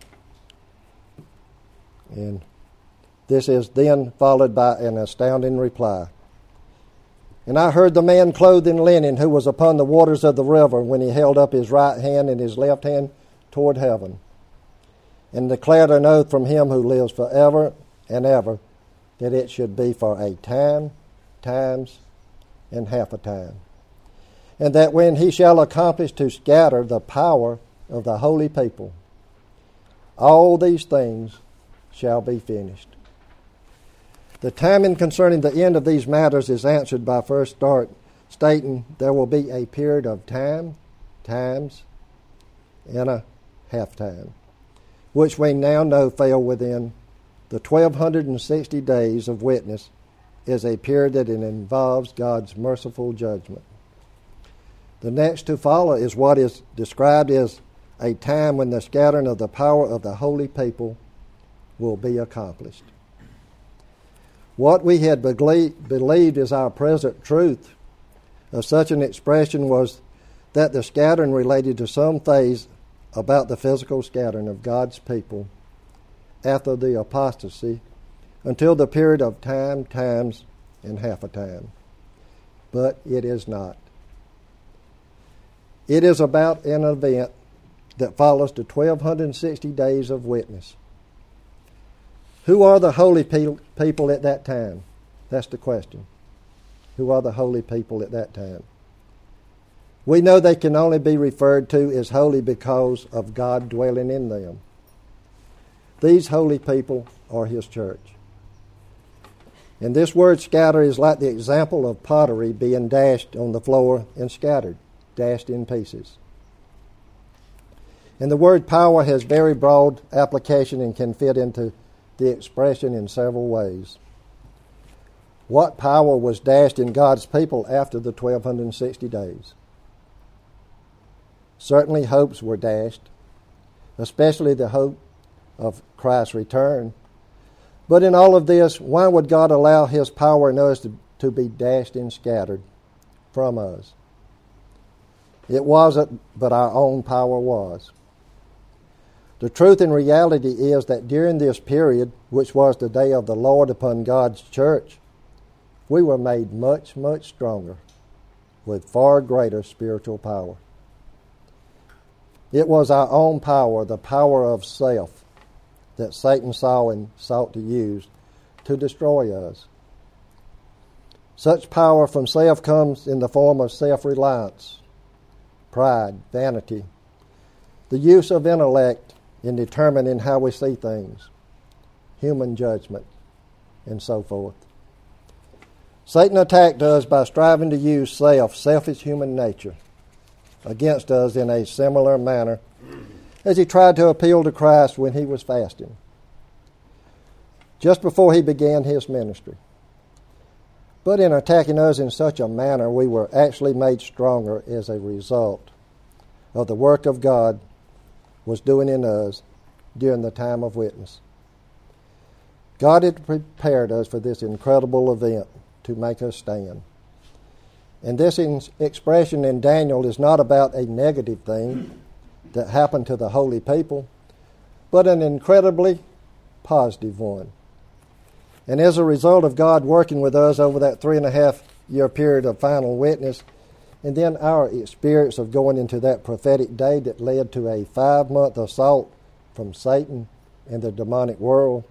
and this is then followed by an astounding reply. And I heard the man clothed in linen who was upon the waters of the river when he held up his right hand and his left hand toward heaven, and declared an oath from him who lives forever and ever that it should be for a time, times, and half a time, and that when he shall accomplish to scatter the power of the holy people, all these things shall be finished. The timing concerning the end of these matters is answered by first stating there will be a period of time, times, and a half time, which we now know fell within the 1260 days of witness, is a period that involves God's merciful judgment. The next to follow is what is described as a time when the scattering of the power of the holy people will be accomplished. What we had believed is our present truth of such an expression was that the scattering related to some phase about the physical scattering of God's people after the apostasy until the period of time, times, and half a time. But it is not. It is about an event that follows the 1260 days of witness. Who are the holy people at that time? That's the question. Who are the holy people at that time? We know they can only be referred to as holy because of God dwelling in them. These holy people are His church. And this word scatter is like the example of pottery being dashed on the floor and scattered, dashed in pieces. And the word power has very broad application and can fit into the expression in several ways. What power was dashed in God's people after the 1260 days? Certainly hopes were dashed, especially the hope of Christ's return. But in all of this, why would God allow His power in us to be dashed and scattered from us? It wasn't, but our own power was. The truth and reality is that during this period, which was the day of the Lord upon God's church, we were made much, much stronger with far greater spiritual power. It was our own power, the power of self, that Satan saw and sought to use to destroy us. Such power from self comes in the form of self-reliance, pride, vanity, the use of intellect in determining how we see things, human judgment, and so forth. Satan attacked us by striving to use selfish human nature, against us in a similar manner as he tried to appeal to Christ when he was fasting, just before he began his ministry. But in attacking us in such a manner, we were actually made stronger as a result of the work of God was doing in us during the time of witness. God had prepared us for this incredible event to make us stand. And this expression in Daniel is not about a negative thing that happened to the holy people, but an incredibly positive one. And as a result of God working with us over that 3.5-year period of final witness, and then our experience of going into that prophetic day that led to a 5-month assault from Satan and the demonic world,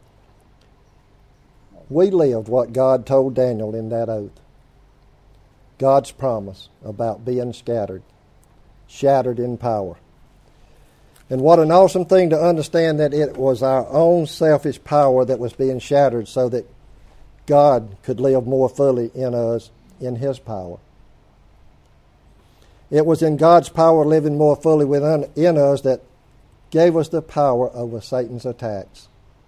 we lived what God told Daniel in that oath. God's promise about being scattered, shattered in power. And what an awesome thing to understand that it was our own selfish power that was being shattered so that God could live more fully in us in His power. It was in God's power living more fully within us that gave us the power over Satan's attacks.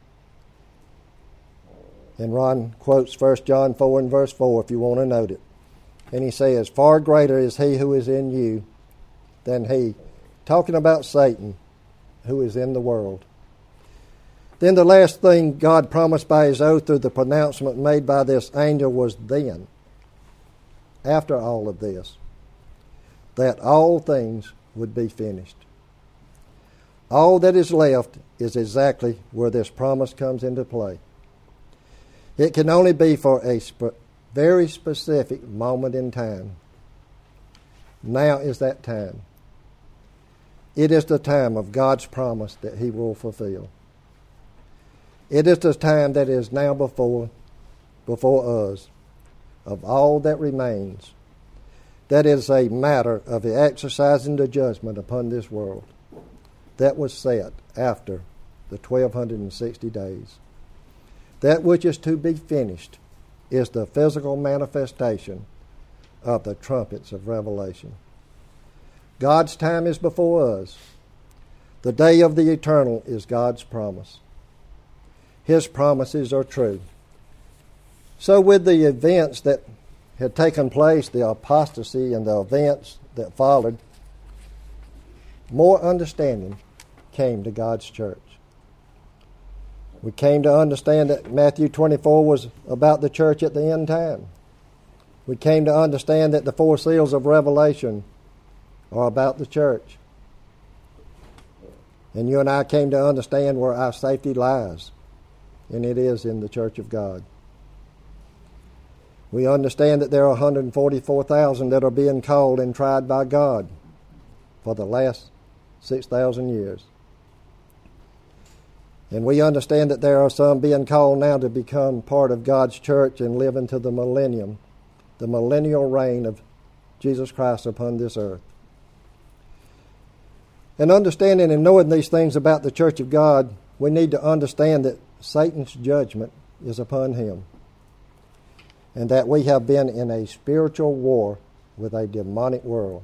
And Ron quotes 1 John 4 and verse 4 if you want to note it. And he says, "Far greater is he who is in you than he," talking about Satan, who is in the world. Then the last thing God promised by His oath through the pronouncement made by this angel was then, after all of this, that all things would be finished. All that is left is exactly where this promise comes into play. It can only be for a very specific moment in time. Now is that time. It is the time of God's promise that He will fulfill. It is the time that is now before us, of all that remains, that is a matter of exercising the judgment upon this world that was set after the 1260 days. That which is to be finished is the physical manifestation of the trumpets of Revelation. God's time is before us. The day of the eternal is God's promise. His promises are true. So with the events that had taken place, the apostasy and the events that followed, more understanding came to God's church. We came to understand that Matthew 24 was about the church at the end time. We came to understand that the 4 seals of Revelation are about the church. And you and I came to understand where our safety lies, and it is in the church of God. We understand that there are 144,000 that are being called and tried by God for the last 6,000 years. And we understand that there are some being called now to become part of God's church and live into the millennium, the millennial reign of Jesus Christ upon this earth. And understanding and knowing these things about the church of God, we need to understand that Satan's judgment is upon him, and that we have been in a spiritual war with a demonic world.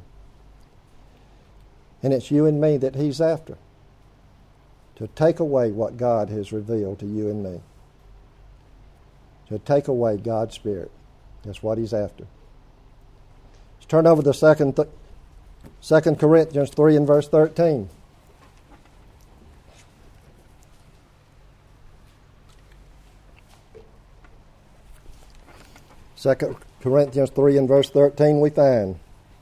And it's you and me that he's after, to take away what God has revealed to you and me, to take away God's Spirit. That's what he's after. Let's turn over to 2 Corinthians 3 and verse 13. Second Corinthians 3 and verse 13 we find,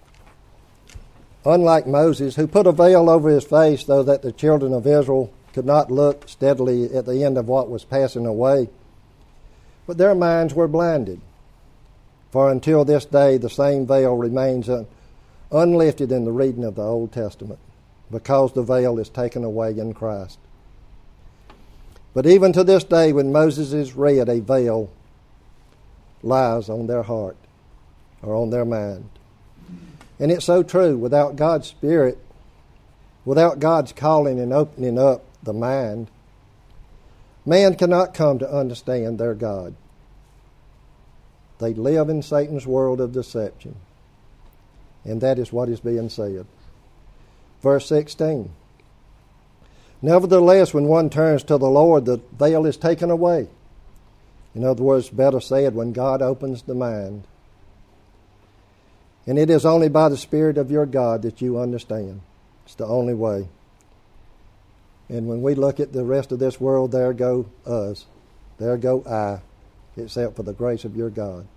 unlike Moses, who put a veil over his face so that the children of Israel could not look steadily at the end of what was passing away, but their minds were blinded. For until this day the same veil remains unlifted in the reading of the Old Testament, because the veil is taken away in Christ. But even to this day, when Moses is read, a veil lies on their heart or on their mind. And it's so true. Without God's Spirit, without God's calling and opening up the mind, man cannot come to understand their God. They live in Satan's world of deception. And that is what is being said. Verse 16. Nevertheless, when one turns to the Lord, the veil is taken away. In other words, better said, when God opens the mind. And it is only by the Spirit of your God that you understand. It's the only way. And when we look at the rest of this world, there go us. There go I, except for the grace of your God.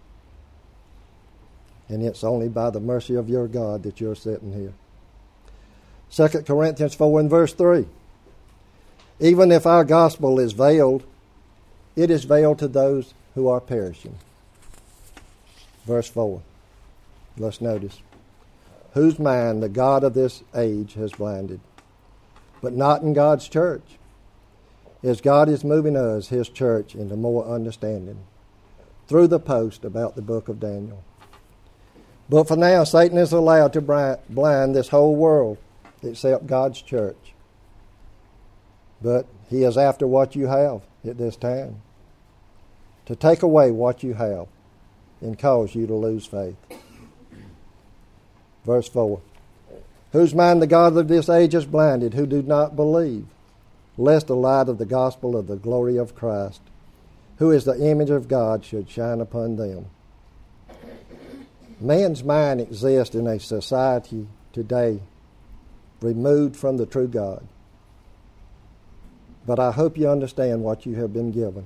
And it's only by the mercy of your God that you're sitting here. 2 Corinthians 4 and verse 3. Even if our gospel is veiled, it is veiled to those who are perishing. Verse 4. Let's notice. Whose mind the God of this age has blinded, but not in God's church, as God is moving us, His church, into more understanding through the post about the book of Daniel. But for now, Satan is allowed to blind this whole world except God's church. But he is after what you have at this time, to take away what you have and cause you to lose faith. Verse 4. Whose mind the God of this age is blinded, who do not believe, lest the light of the gospel of the glory of Christ, who is the image of God, should shine upon them. Man's mind exists in a society today removed from the true God. But I hope you understand what you have been given.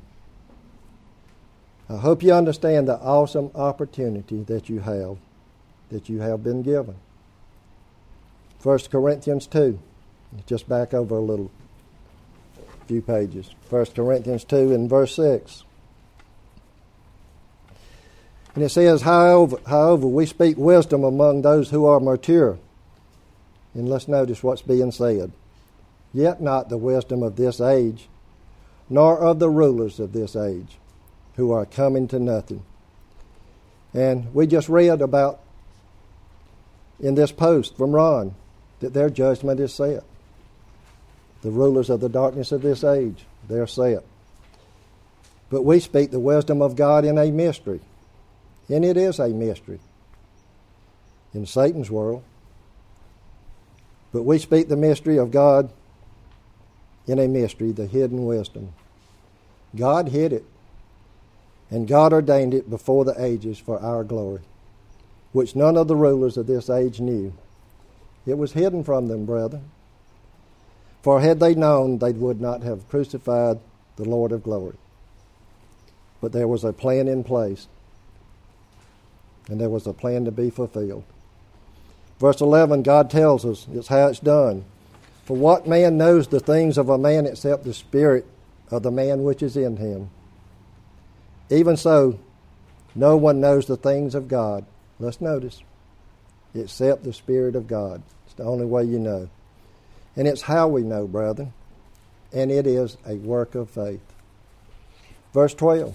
I hope you understand the awesome opportunity that you have been given. 1 Corinthians 2. Just back over a few pages. 1 Corinthians 2 and verse 6. And it says, However, we speak wisdom among those who are mature, And let's notice what's being said. Yet not the wisdom of this age, nor of the rulers of this age, who are coming to nothing. And we just read about in this post from Ron that their judgment is set. The rulers of the darkness of this age, they're set. But we speak the wisdom of God in a mystery. And it is a mystery in Satan's world. But we speak the mystery of God in a mystery, the hidden wisdom. God hid it, and God ordained it before the ages for our glory, which none of the rulers of this age knew. It was hidden from them, brethren. For had they known, they would not have crucified the Lord of glory. But there was a plan in place, and there was a plan to be fulfilled. Verse 11, God tells us it's how it's done. For what man knows the things of a man except the spirit of the man which is in him? Even so, no one knows the things of God. Let's notice, except the Spirit of God. It's the only way you know. And it's how we know, brethren. And it is a work of faith. Verse 12.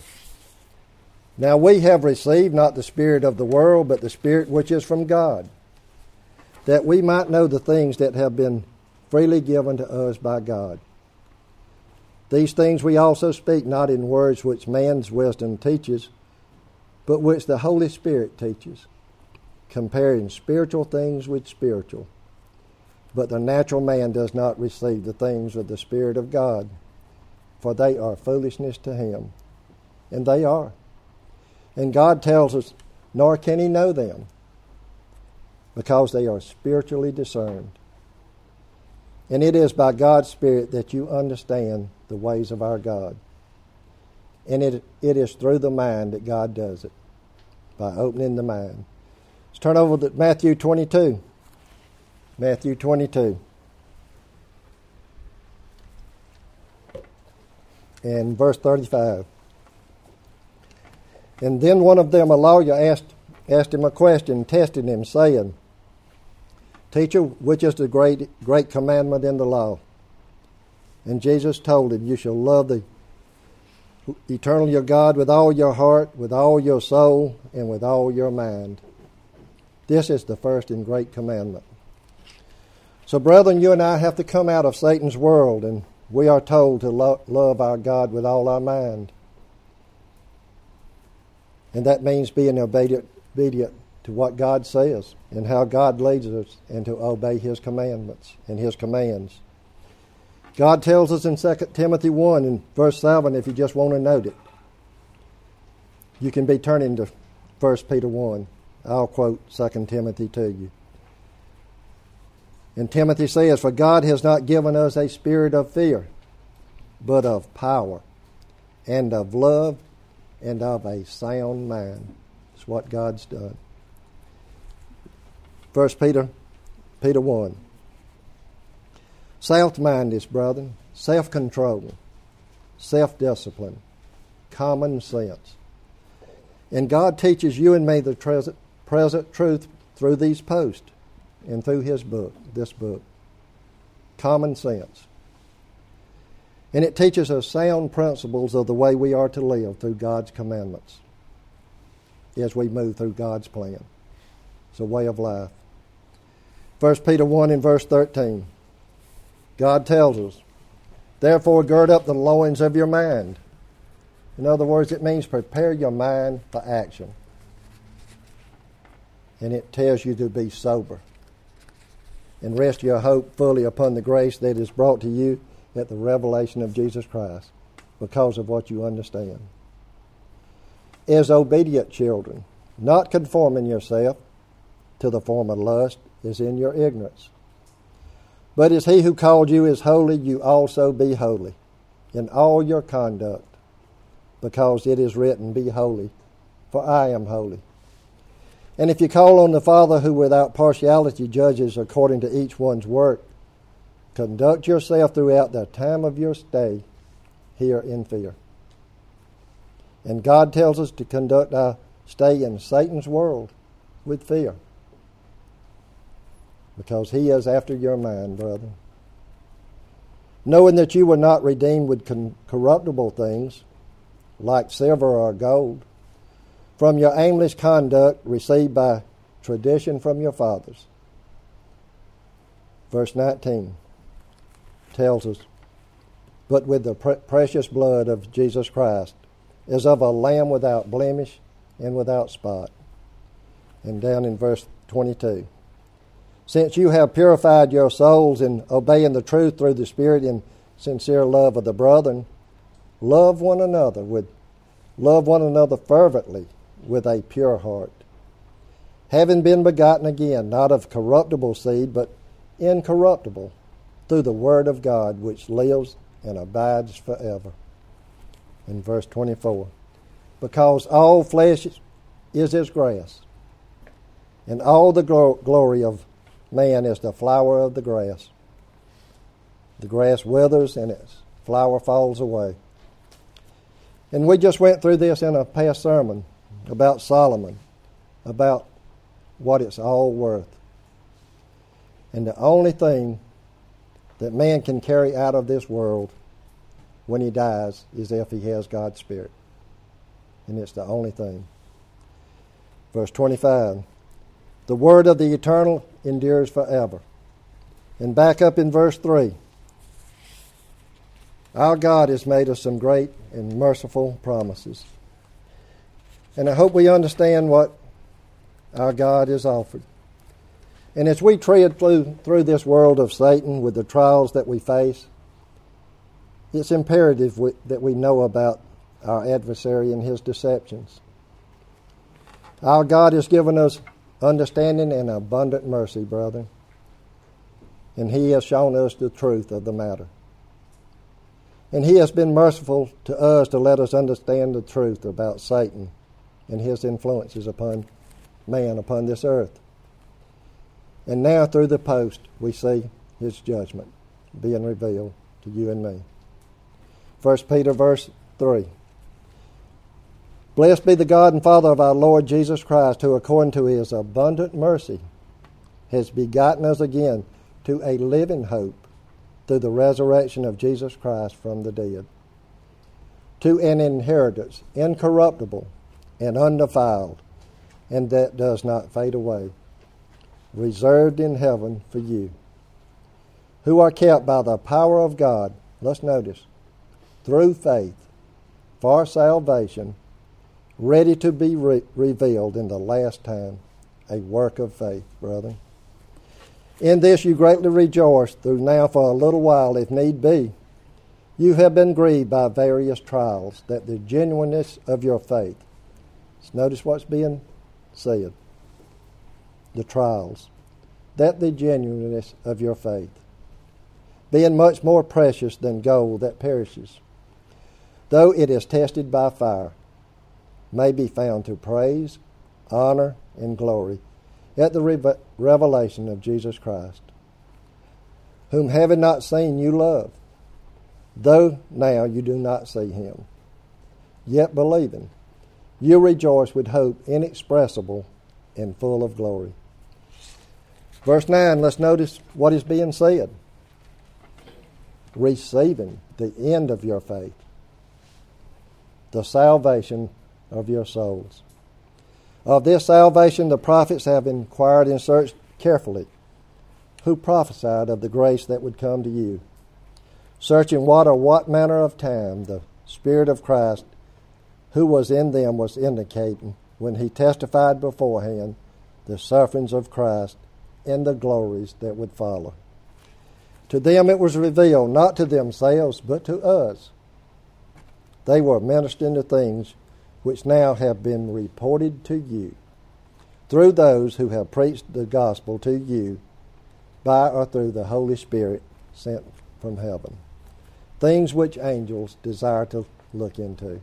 Now we have received not the spirit of the world, but the Spirit which is from God, that we might know the things that have been freely given to us by God. These things we also speak not in words which man's wisdom teaches, but which the Holy Spirit teaches, comparing spiritual things with spiritual. But the natural man does not receive the things of the Spirit of God, for they are foolishness to him. And they are. And God tells us, nor can he know them, because they are spiritually discerned. And it is by God's Spirit that you understand the ways of our God. And it is through the mind that God does it, by opening the mind. Let's turn over to Matthew 22. Matthew 22. And verse 35. And then one of them, a lawyer, asked him a question, testing him, saying, Teacher, which is the great commandment in the law? And Jesus told him, You shall love the eternal your God with all your heart, with all your soul, and with all your mind. This is the first and great commandment. So, brethren, you and I have to come out of Satan's world, and we are told to love our God with all our mind. And that means being obedient to what God says and how God leads us, and to obey His commandments and His commands. God tells us in 2 Timothy 1 and verse 7, if you just want to note it. You can be turning to 1 Peter 1. I'll quote 2 Timothy to you. And Timothy says, For God has not given us a spirit of fear, but of power, and of love, and of a sound mind. It's what God's done. 1 Peter 1. Self-mindedness, brethren, self-control, self-discipline, common sense. And God teaches you and me the present truth through these posts and through His book, this book. Common sense. And it teaches us sound principles of the way we are to live through God's commandments as we move through God's plan. It's a way of life. 1 Peter 1 and verse 13. God tells us, Therefore gird up the loins of your mind. In other words, it means prepare your mind for action. And it tells you to be sober. And rest your hope fully upon the grace that is brought to you at the revelation of Jesus Christ, because of what you understand. As obedient children, not conforming yourself to the form of lust is in your ignorance. But as He who called you is holy, you also be holy in all your conduct, because it is written, Be holy, for I am holy. And if you call on the Father who without partiality judges according to each one's work, conduct yourself throughout the time of your stay here in fear. And God tells us to conduct our stay in Satan's world with fear. because he is after your mind, brother. Knowing that you were not redeemed with corruptible things, like silver or gold, from your aimless conduct received by tradition from your fathers. Verse 19 tells us, but with the precious blood of Jesus Christ, as of a lamb without blemish and without spot. And down in verse 22, since you have purified your souls in obeying the truth through the Spirit in sincere love of the brethren, love one another fervently with a pure heart, having been begotten again, not of corruptible seed, but incorruptible, through the word of God, which lives and abides forever. In verse 24, because all flesh is as grass, and all the glory of man is the flower of the grass. The grass withers and its flower falls away. And we just went through this in a past sermon about Solomon, about what it's all worth. And the only thing that man can carry out of this world when he dies is if he has God's Spirit. And it's the only thing. Verse 25, the word of the eternal endures forever. And back up in verse 3, our God has made us some great and merciful promises. And I hope we understand what our God has offered. And as we tread through this world of Satan with the trials that we face, it's imperative that we know about our adversary and his deceptions. Our God has given us understanding and abundant mercy, brother. And he has shown us the truth of the matter. And he has been merciful to us to let us understand the truth about Satan and his influences upon man, upon this earth. And now through the post we see his judgment being revealed to you and me. 1 Peter verse 3. Blessed be the God and Father of our Lord Jesus Christ, who according to his abundant mercy has begotten us again to a living hope through the resurrection of Jesus Christ from the dead, to an inheritance incorruptible and undefiled, and that does not fade away, reserved in heaven for you, who are kept by the power of God, let's notice, through faith, for salvation, ready to be revealed in the last time, a work of faith, brother. In this you greatly rejoice, though now for a little while, if need be, you have been grieved by various trials, that the genuineness of your faith, notice what's being said, the trials, that the genuineness of your faith, being much more precious than gold that perishes, though it is tested by fire, may be found to praise, honor, and glory at the revelation of Jesus Christ, whom having not seen you love, though now you do not see him, yet believing, you rejoice with hope inexpressible and full of glory. Verse 9, let's notice what is being said. Receiving the end of your faith, the salvation of your souls. Of this salvation the prophets have inquired and searched carefully, who prophesied of the grace that would come to you, searching what manner of time the Spirit of Christ who was in them was indicating when he testified beforehand the sufferings of Christ and the glories that would follow. To them it was revealed, not to themselves, but to us. They were ministering to things which now have been reported to you through those who have preached the gospel to you by or through the Holy Spirit sent from heaven, things which angels desire to look into.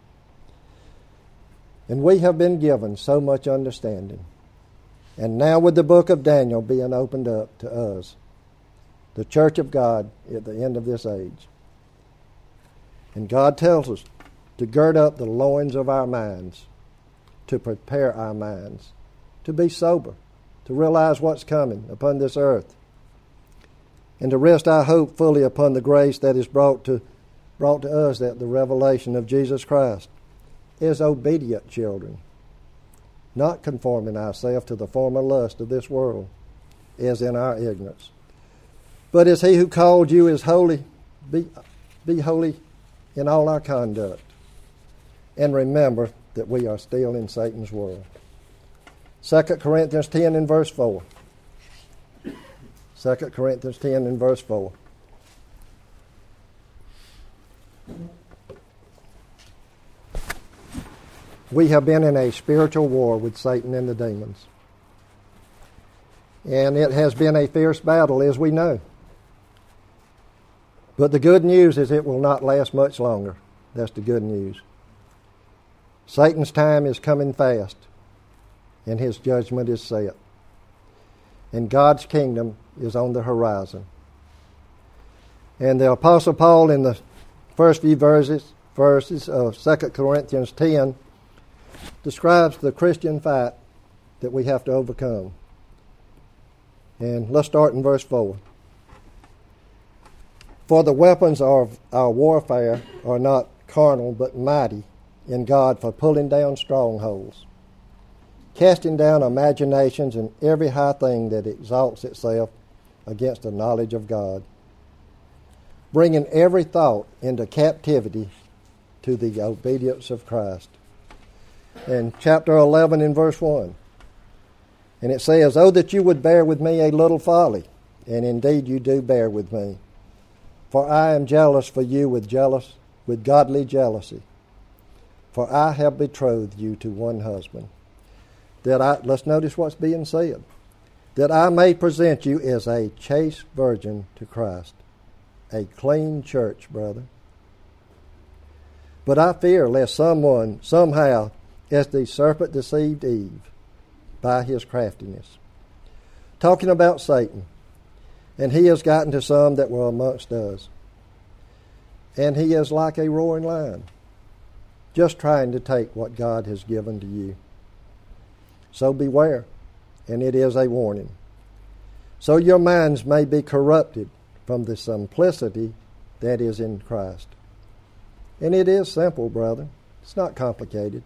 And we have been given so much understanding. And now with the book of Daniel being opened up to us, the church of God at the end of this age. And God tells us to gird up the loins of our minds, to prepare our minds, to be sober, to realize what's coming upon this earth, and to rest our hope fully upon the grace that is brought to us at the revelation of Jesus Christ, as obedient children, not conforming ourselves to the former lust of this world, as in our ignorance. But as He who called you is holy, be holy in all our conduct. And remember that we are still in Satan's world. 2 Corinthians 10 and verse 4. 2 Corinthians 10 and verse 4. We have been in a spiritual war with Satan and the demons. And it has been a fierce battle, as we know. But the good news is it will not last much longer. That's the good news. Satan's time is coming fast, and his judgment is set. And God's kingdom is on the horizon. And the Apostle Paul, in the first few verses of 2 Corinthians 10, describes the Christian fight that we have to overcome. And let's start in verse 4. For the weapons of our warfare are not carnal, but mighty in God for pulling down strongholds, casting down imaginations and every high thing that exalts itself against the knowledge of God, bringing every thought into captivity to the obedience of Christ. In chapter 11 in verse 1, and it says, "Oh, that you would bear with me a little folly, and indeed you do bear with me. For I am jealous for you with godly jealousy. For I have betrothed you to one husband, let's notice what's being said, that I may present you as a chaste virgin to Christ, a clean church, brother. But I fear lest someone, somehow, as the serpent deceived Eve by his craftiness." Talking about Satan. And he has gotten to some that were amongst us. And he is like a roaring lion, just trying to take what God has given to you. So beware, and it is a warning. So your minds may be corrupted from the simplicity that is in Christ. And it is simple, brother. It's not complicated.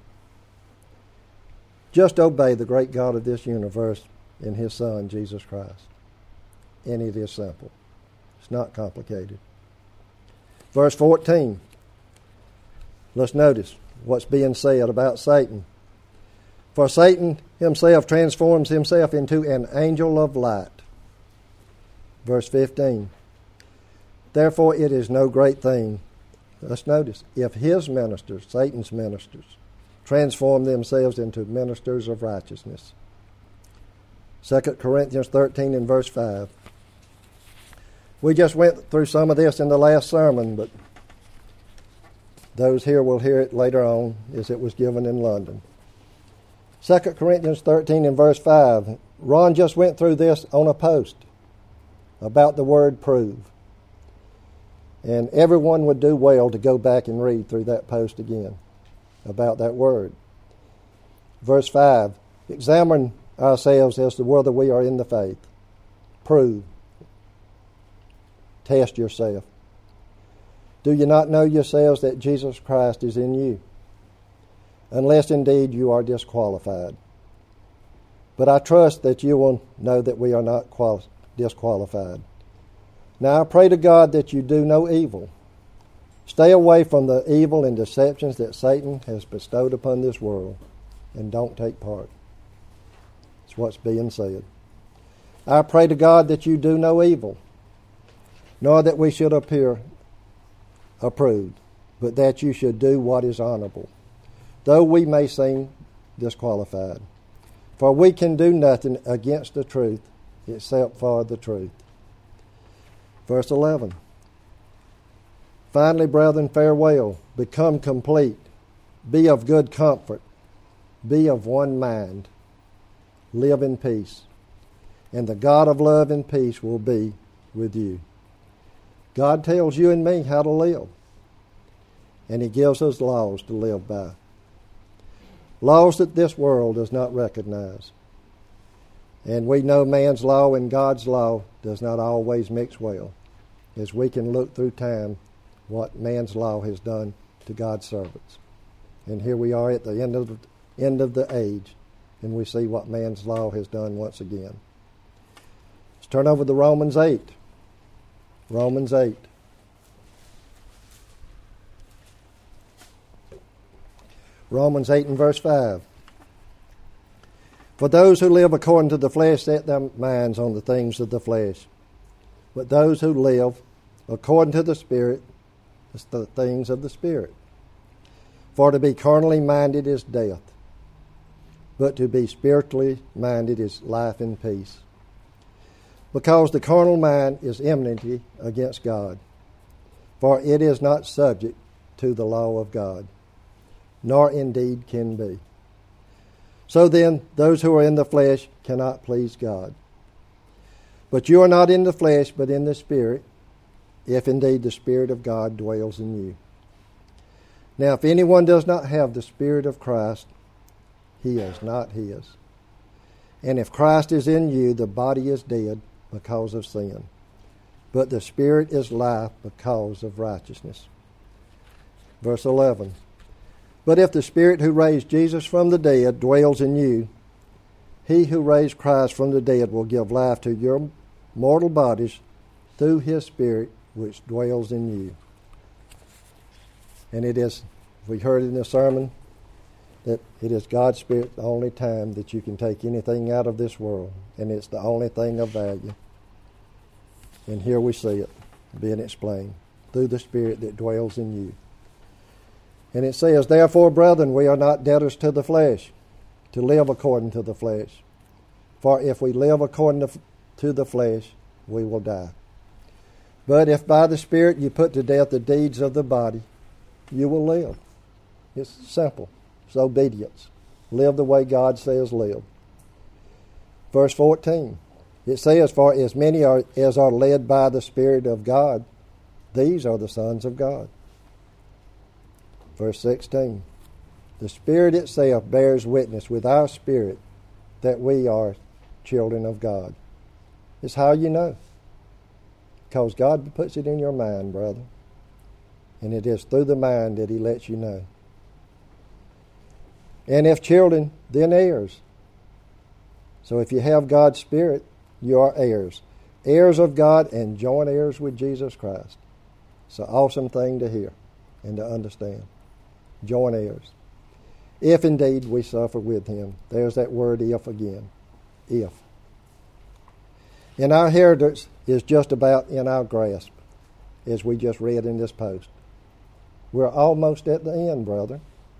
Just obey the great God of this universe and His Son, Jesus Christ. And it is simple. It's not complicated. Verse 14. Let's notice what's being said about Satan. For Satan himself transforms himself into an angel of light. Verse 15. Therefore it is no great thing. Let's notice, if his ministers, Satan's ministers, transform themselves into ministers of righteousness. 2 Corinthians 13 and verse 5. We just went through some of this in the last sermon, but those here will hear it later on as it was given in London. 2 Corinthians 13 and verse 5. Ron just went through this on a post about the word prove. And everyone would do well to go back and read through that post again about that word. Verse 5. Examine ourselves as to whether we are in the faith. Prove. Test yourself. Do you not know yourselves that Jesus Christ is in you? Unless indeed you are disqualified. But I trust that you will know that we are not disqualified. Now I pray to God that you do no evil. Stay away from the evil and deceptions that Satan has bestowed upon this world, and don't take part. That's what's being said. I pray to God that you do no evil, nor that we should appear approved, but that you should do what is honorable, though we may seem disqualified. For we can do nothing against the truth except for the truth. Verse 11. Finally, brethren, farewell. Become complete. Be of good comfort. Be of one mind. Live in peace. And the God of love and peace will be with you. God tells you and me how to live. And He gives us laws to live by. Laws that this world does not recognize. And we know man's law and God's law does not always mix well, as we can look through time what man's law has done to God's servants. And here we are at the end of the age, and we see what man's law has done once again. Let's turn over to Romans 8. Romans 8. Romans 8 and verse 5. For those who live according to the flesh set their minds on the things of the flesh. But those who live according to the Spirit, the things of the Spirit. For to be carnally minded is death, but to be spiritually minded is life and peace. Because the carnal mind is enmity against God, for it is not subject to the law of God, nor indeed can be. So then, those who are in the flesh cannot please God. But you are not in the flesh, but in the Spirit, if indeed the Spirit of God dwells in you. Now, if anyone does not have the Spirit of Christ, he is not his. And if Christ is in you, the body is dead because of sin, but the Spirit is life because of righteousness. Verse 11. But if the Spirit who raised Jesus from the dead dwells in you, he who raised Christ from the dead will give life to your mortal bodies through his Spirit which dwells in you. And it is, we heard in the sermon, that it is God's Spirit the only time that you can take anything out of this world, and it's the only thing of value. And here we see it being explained through the Spirit that dwells in you. And it says, therefore, brethren, we are not debtors to the flesh, to live according to the flesh. For if we live according to the flesh, we will die. But if by the Spirit you put to death the deeds of the body, you will live. It's simple. It's obedience. Live the way God says live. Verse 14. It says, for as many as are led by the Spirit of God, these are the sons of God. Verse 16. The Spirit itself bears witness with our spirit that we are children of God. It's how you know. Because God puts it in your mind, brother. And it is through the mind that he lets you know. And if children, then heirs. So if you have God's Spirit, you are heirs. Heirs of God and joint heirs with Jesus Christ. It's an awesome thing to hear and to understand. Joint heirs. If indeed we suffer with him. There's that word if again. If. And our inheritance is just about in our grasp, as we just read in this post. We're almost at the end, brother.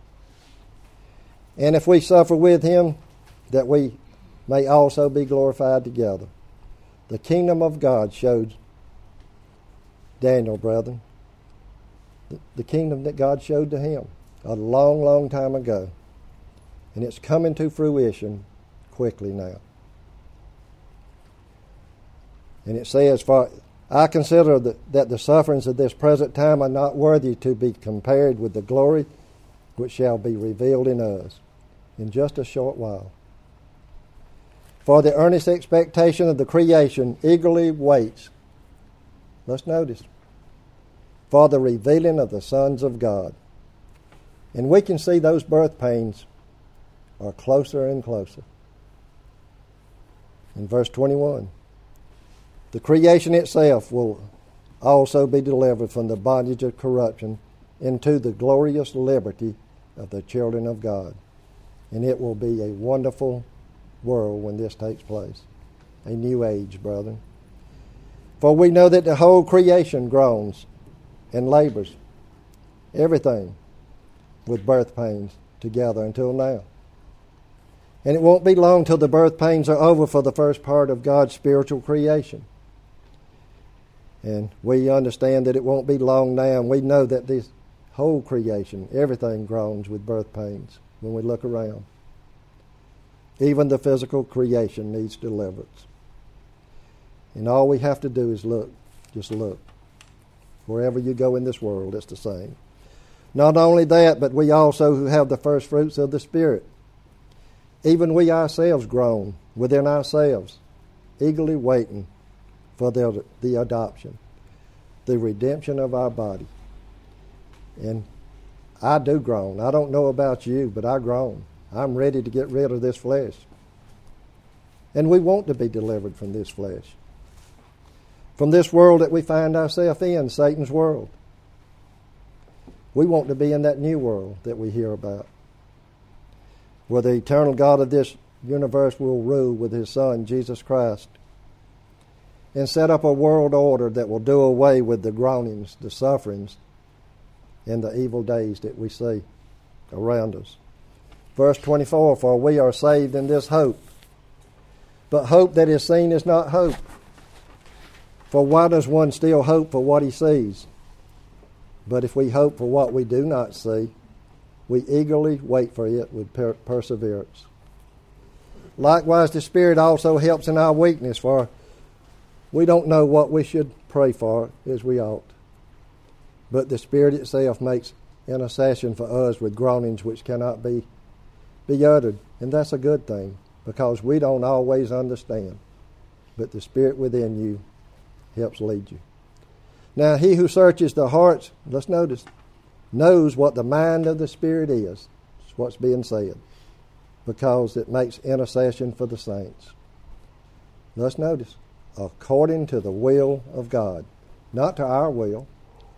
And if we suffer with him, that we may also be glorified together. The kingdom of God showed Daniel, brethren, the kingdom that God showed to him a long, long time ago. And it's coming to fruition quickly now. And it says, for I consider that the sufferings of this present time are not worthy to be compared with the glory which shall be revealed in us in just a short while. For the earnest expectation of the creation eagerly waits. Let's notice. For the revealing of the sons of God. And we can see those birth pains are closer and closer. In verse 21. The creation itself will also be delivered from the bondage of corruption into the glorious liberty of the children of God. And it will be a wonderful world when this takes place. A new age, brethren. For we know that the whole creation groans and labors, everything, with birth pains together until now. And it won't be long till the birth pains are over for the first part of God's spiritual creation. And we understand that it won't be long now, and we know that this whole creation, everything groans with birth pains when we look around. Even the physical creation needs deliverance. And all we have to do is look. Just look. Wherever you go in this world, it's the same. Not only that, but we also who have the first fruits of the Spirit. Even we ourselves groan within ourselves, eagerly waiting for the adoption, the redemption of our body. And I do groan. I don't know about you, but I groan. I'm ready to get rid of this flesh. And we want to be delivered from this flesh, from this world that we find ourselves in, Satan's world. We want to be in that new world that we hear about, where the eternal God of this universe will rule with his Son, Jesus Christ, and set up a world order that will do away with the groanings, the sufferings, and the evil days that we see around us. Verse 24, for we are saved in this hope. But hope that is seen is not hope. For why does one still hope for what he sees? But if we hope for what we do not see, we eagerly wait for it with perseverance. Likewise, the Spirit also helps in our weakness, for we don't know what we should pray for as we ought. But the Spirit itself makes intercession for us with groanings which cannot be uttered. And that's a good thing, because we don't always understand. But the Spirit within you helps lead you. Now, he who searches the hearts, let's notice, knows what the mind of the Spirit is. That's what's being said, because it makes intercession for the saints. Let's notice, according to the will of God, not to our will.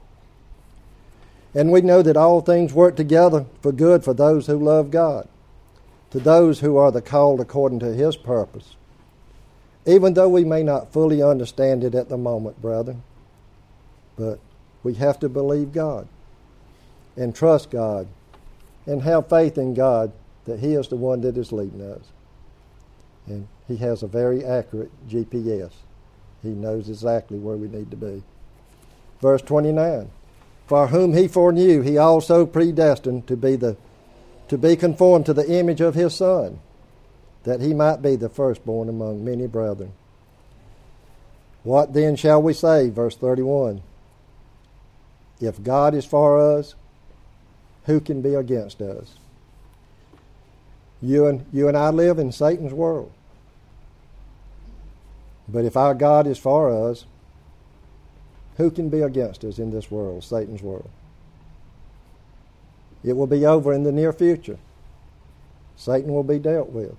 And we know that all things work together for good for those who love God, to those who are the called according to his purpose. Even though we may not fully understand it at the moment, brethren, but we have to believe God and trust God and have faith in God that he is the one that is leading us. And he has a very accurate GPS. He knows exactly where we need to be. Verse 29, for whom he foreknew, he also predestined to be conformed to the image of his Son, that he might be the firstborn among many brethren. What then shall we say? Verse 31. If God is for us, who can be against us? You and I live in Satan's world. But if our God is for us, who can be against us in this world, Satan's world? It will be over in the near future. Satan will be dealt with.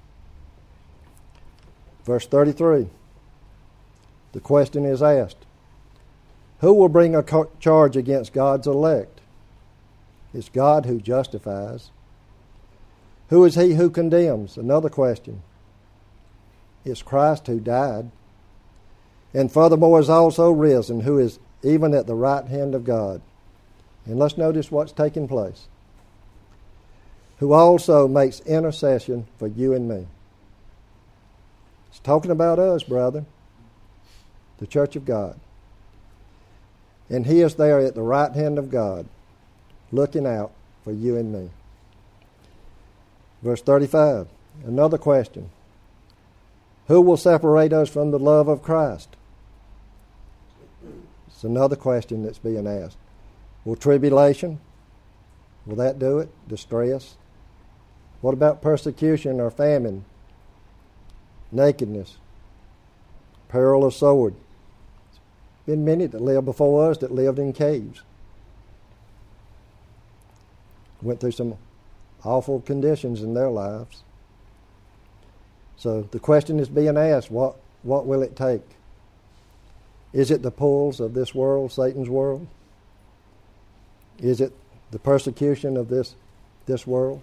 Verse 33, the question is asked, who will bring a charge against God's elect? It's God who justifies. Who is he who condemns? Another question. It's Christ who died, and furthermore is also risen, who is even at the right hand of God. And let's notice what's taking place. Who also makes intercession for you and me. It's talking about us, brother, the church of God. And he is there at the right hand of God, looking out for you and me. Verse 35, another question. Who will separate us from the love of Christ? It's another question that's being asked. Will tribulation, will that do it? Distress? What about persecution or famine? Nakedness? Peril of sword? Been many that lived before us that lived in caves. Went through some awful conditions in their lives. So the question is being asked, what will it take? Is it the pulls of this world, Satan's world? Is it the persecution of this world?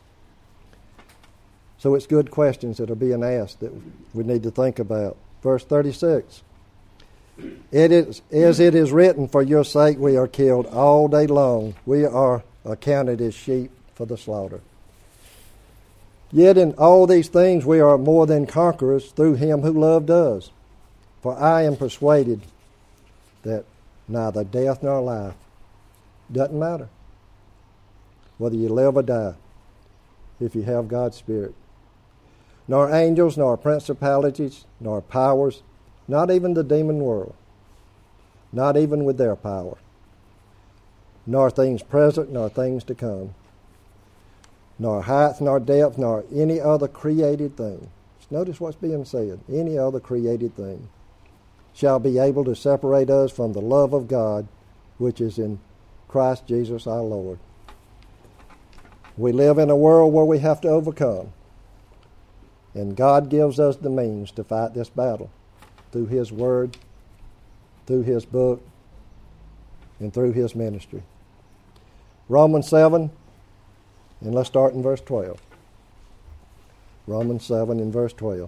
So it's good questions that are being asked that we need to think about. Verse 36. It is as it is written, for your sake we are killed all day long. We are accounted as sheep for the slaughter. Yet in all these things we are more than conquerors through him who loved us. For I am persuaded that neither death nor life, doesn't matter whether you live or die if you have God's Spirit, nor angels, nor principalities, nor powers, not even the demon world, not even with their power, nor things present, nor things to come, nor height, nor depth, nor any other created thing Notice what's being said. Any other created thing shall be able to separate us from the love of God, which is in Christ Jesus our Lord. We live in a world where we have to overcome. And God gives us the means to fight this battle through His Word, through His book, and through His ministry. Romans 7, and let's start in verse 12. Romans 7 and verse 12.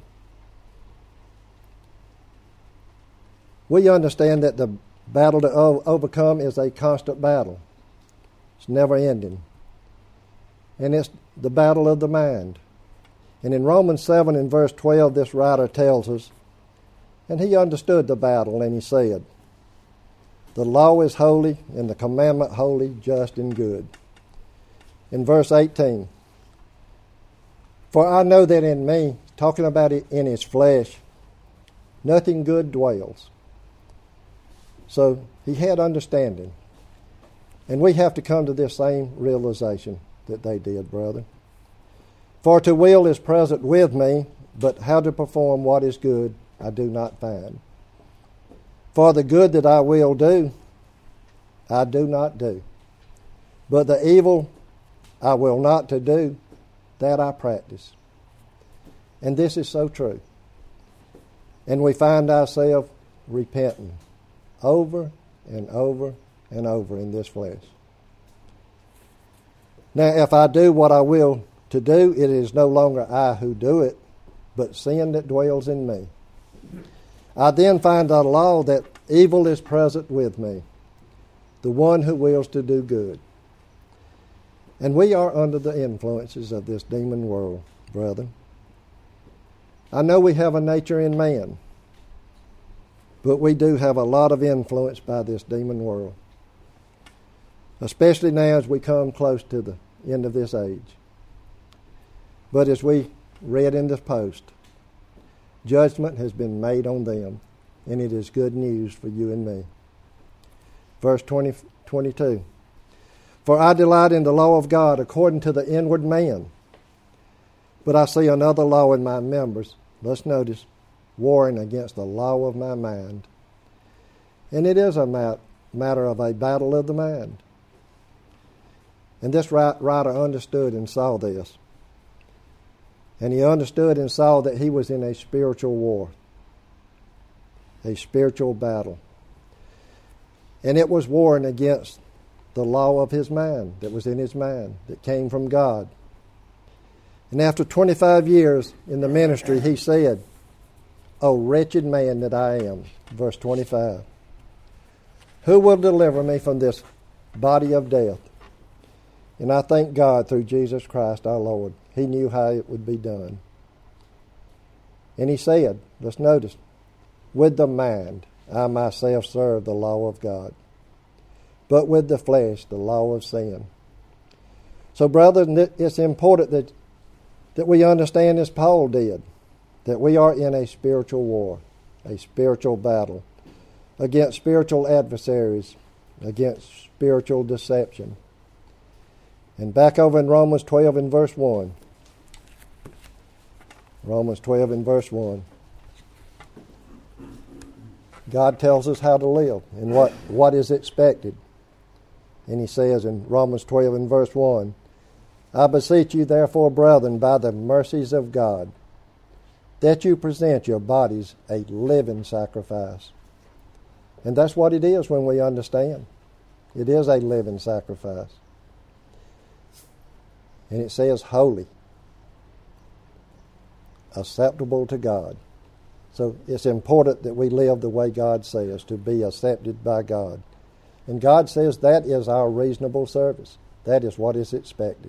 We understand that the battle to overcome is a constant battle. It's never ending. And it's the battle of the mind. And in Romans 7 and verse 12, this writer tells us, and he understood the battle, and he said, the law is holy, and the commandment holy, just, and good. In verse 18, for I know that in me, talking about it in his flesh, nothing good dwells. So he had understanding. And we have to come to this same realization that they did, brother. For to will is present with me, but how to perform what is good I do not find. For the good that I will do, I do not do. But the evil I will not to do, that I practice. And this is so true. And we find ourselves repenting over and over and over in this flesh. Now, if I do what I will to do, it is no longer I who do it, but sin that dwells in me. I then find a law that evil is present with me, the one who wills to do good. And we are under the influences of this demon world, brethren. I know we have a nature in man, but we do have a lot of influence by this demon world, especially now as we come close to the end of this age. But as we read in this post, judgment has been made on them, and it is good news for you and me. Verse 22. For I delight in the law of God according to the inward man. But I see another law in my members, let's notice, warring against the law of my mind. And it is a matter of a battle of the mind. And this writer understood and saw this. And he understood and saw that he was in a spiritual war, a spiritual battle. And it was warring against the law of his mind that was in his mind, that came from God. And after 25 years in the ministry, he said, O wretched man that I am, verse 25, who will deliver me from this body of death? And I thank God through Jesus Christ our Lord. He knew how it would be done. And he said, let's notice, with the mind I myself serve the law of God, but with the flesh the law of sin. So, brethren, it's important that we understand as Paul did, that we are in a spiritual war, a spiritual battle, against spiritual adversaries, against spiritual deception. And back over in Romans 12 and verse 1. Romans 12 and verse 1. God tells us how to live and what is expected. And he says in Romans 12 and verse 1, I beseech you therefore, brethren, by the mercies of God, that you present your bodies a living sacrifice. And that's what it is when we understand. It is a living sacrifice. And it says holy, acceptable to God. So it's important that we live the way God says, to be accepted by God. And God says that is our reasonable service. That is what is expected.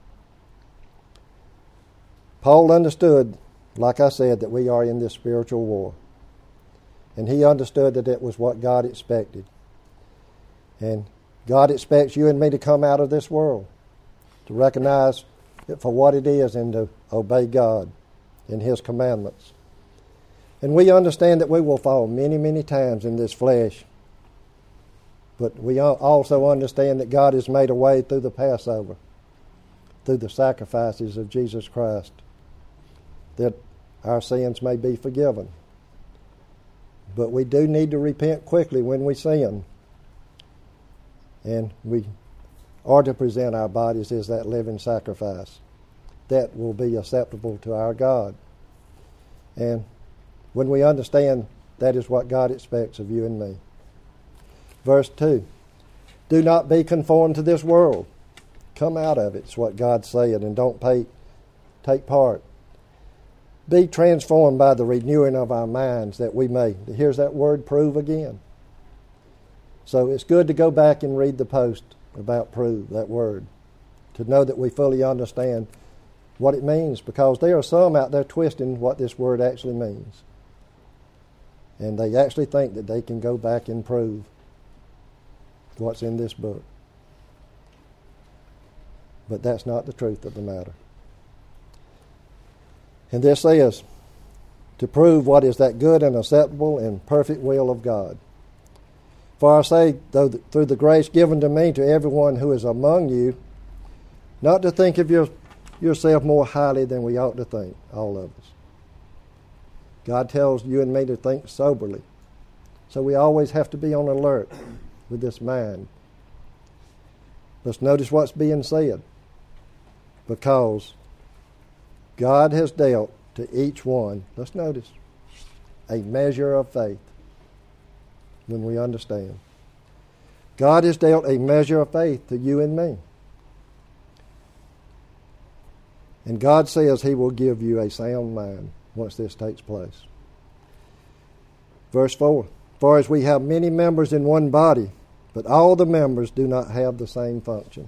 Paul understood, like I said, that we are in this spiritual war. And he understood that it was what God expected. And God expects you and me to come out of this world, to recognize it for what it is and to obey God and His commandments. And we understand that we will fall many, many times in this flesh. But we also understand that God has made a way through the Passover, through the sacrifices of Jesus Christ, that our sins may be forgiven. But we do need to repent quickly when we sin. And we are to present our bodies as that living sacrifice that will be acceptable to our God. And when we understand that is what God expects of you and me. Verse 2, do not be conformed to this world. Come out of it, is what God said, and don't take part. Be transformed by the renewing of our minds that we may. Here's that word, prove again. So it's good to go back and read the post about prove, that word, to know that we fully understand what it means, because there are some out there twisting what this word actually means. And they actually think that they can go back and prove what's in this book. But that's not the truth of the matter. And this is to prove what is that good and acceptable and perfect will of God. For I say, through the grace given to me to everyone who is among you, not to think of yourself more highly than we ought to think, all of us. God tells you and me to think soberly. So we always have to be on alert with this mind. Let's notice what's being said. Because God has dealt to each one, let's notice, a measure of faith when we understand. God has dealt a measure of faith to you and me. And God says He will give you a sound mind once this takes place. Verse 4, for as we have many members in one body, but all the members do not have the same function.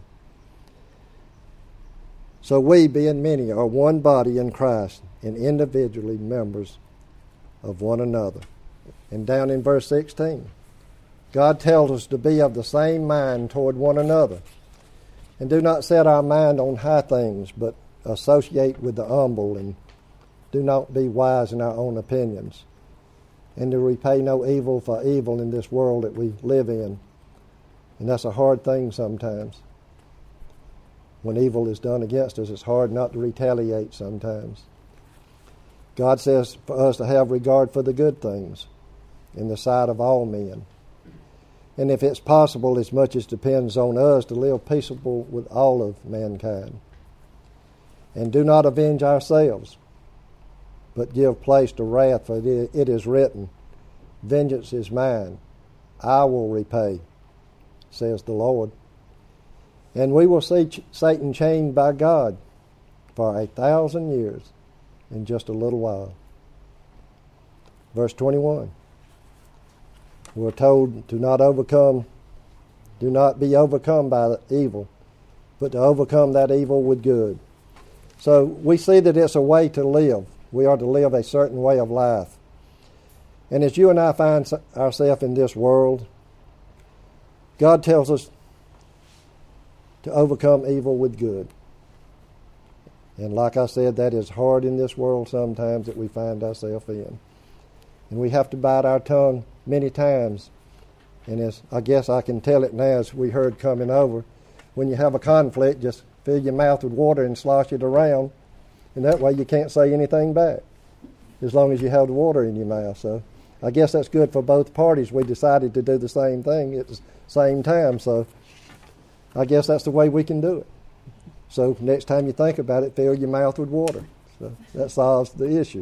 So we, being many, are one body in Christ and individually members of one another. And down in verse 16, God tells us to be of the same mind toward one another. And do not set our mind on high things, but associate with the humble, and do not be wise in our own opinions. And to repay no evil for evil in this world that we live in. And that's a hard thing sometimes. When evil is done against us, it's hard not to retaliate sometimes. God says for us to have regard for the good things in the sight of all men. And if it's possible, as much as depends on us, to live peaceable with all of mankind. And do not avenge ourselves, but give place to wrath, for it is written, vengeance is mine, I will repay, says the Lord. And we will see Satan chained by God for 1,000 years in just a little while. Verse 21. We're told to do not be overcome by the evil, but to overcome that evil with good. So we see that it's a way to live. We are to live a certain way of life. And as you and I find ourselves in this world, God tells us to overcome evil with good. And like I said, that is hard in this world sometimes that we find ourselves in. And we have to bite our tongue many times. And as I guess I can tell it now, as we heard coming over, when you have a conflict, just fill your mouth with water and slosh it around. And that way you can't say anything back, as long as you have the water in your mouth. So I guess that's good for both parties. We decided to do the same thing at the same time. So I guess that's the way we can do it. So next time you think about it, fill your mouth with water. So that solves the issue.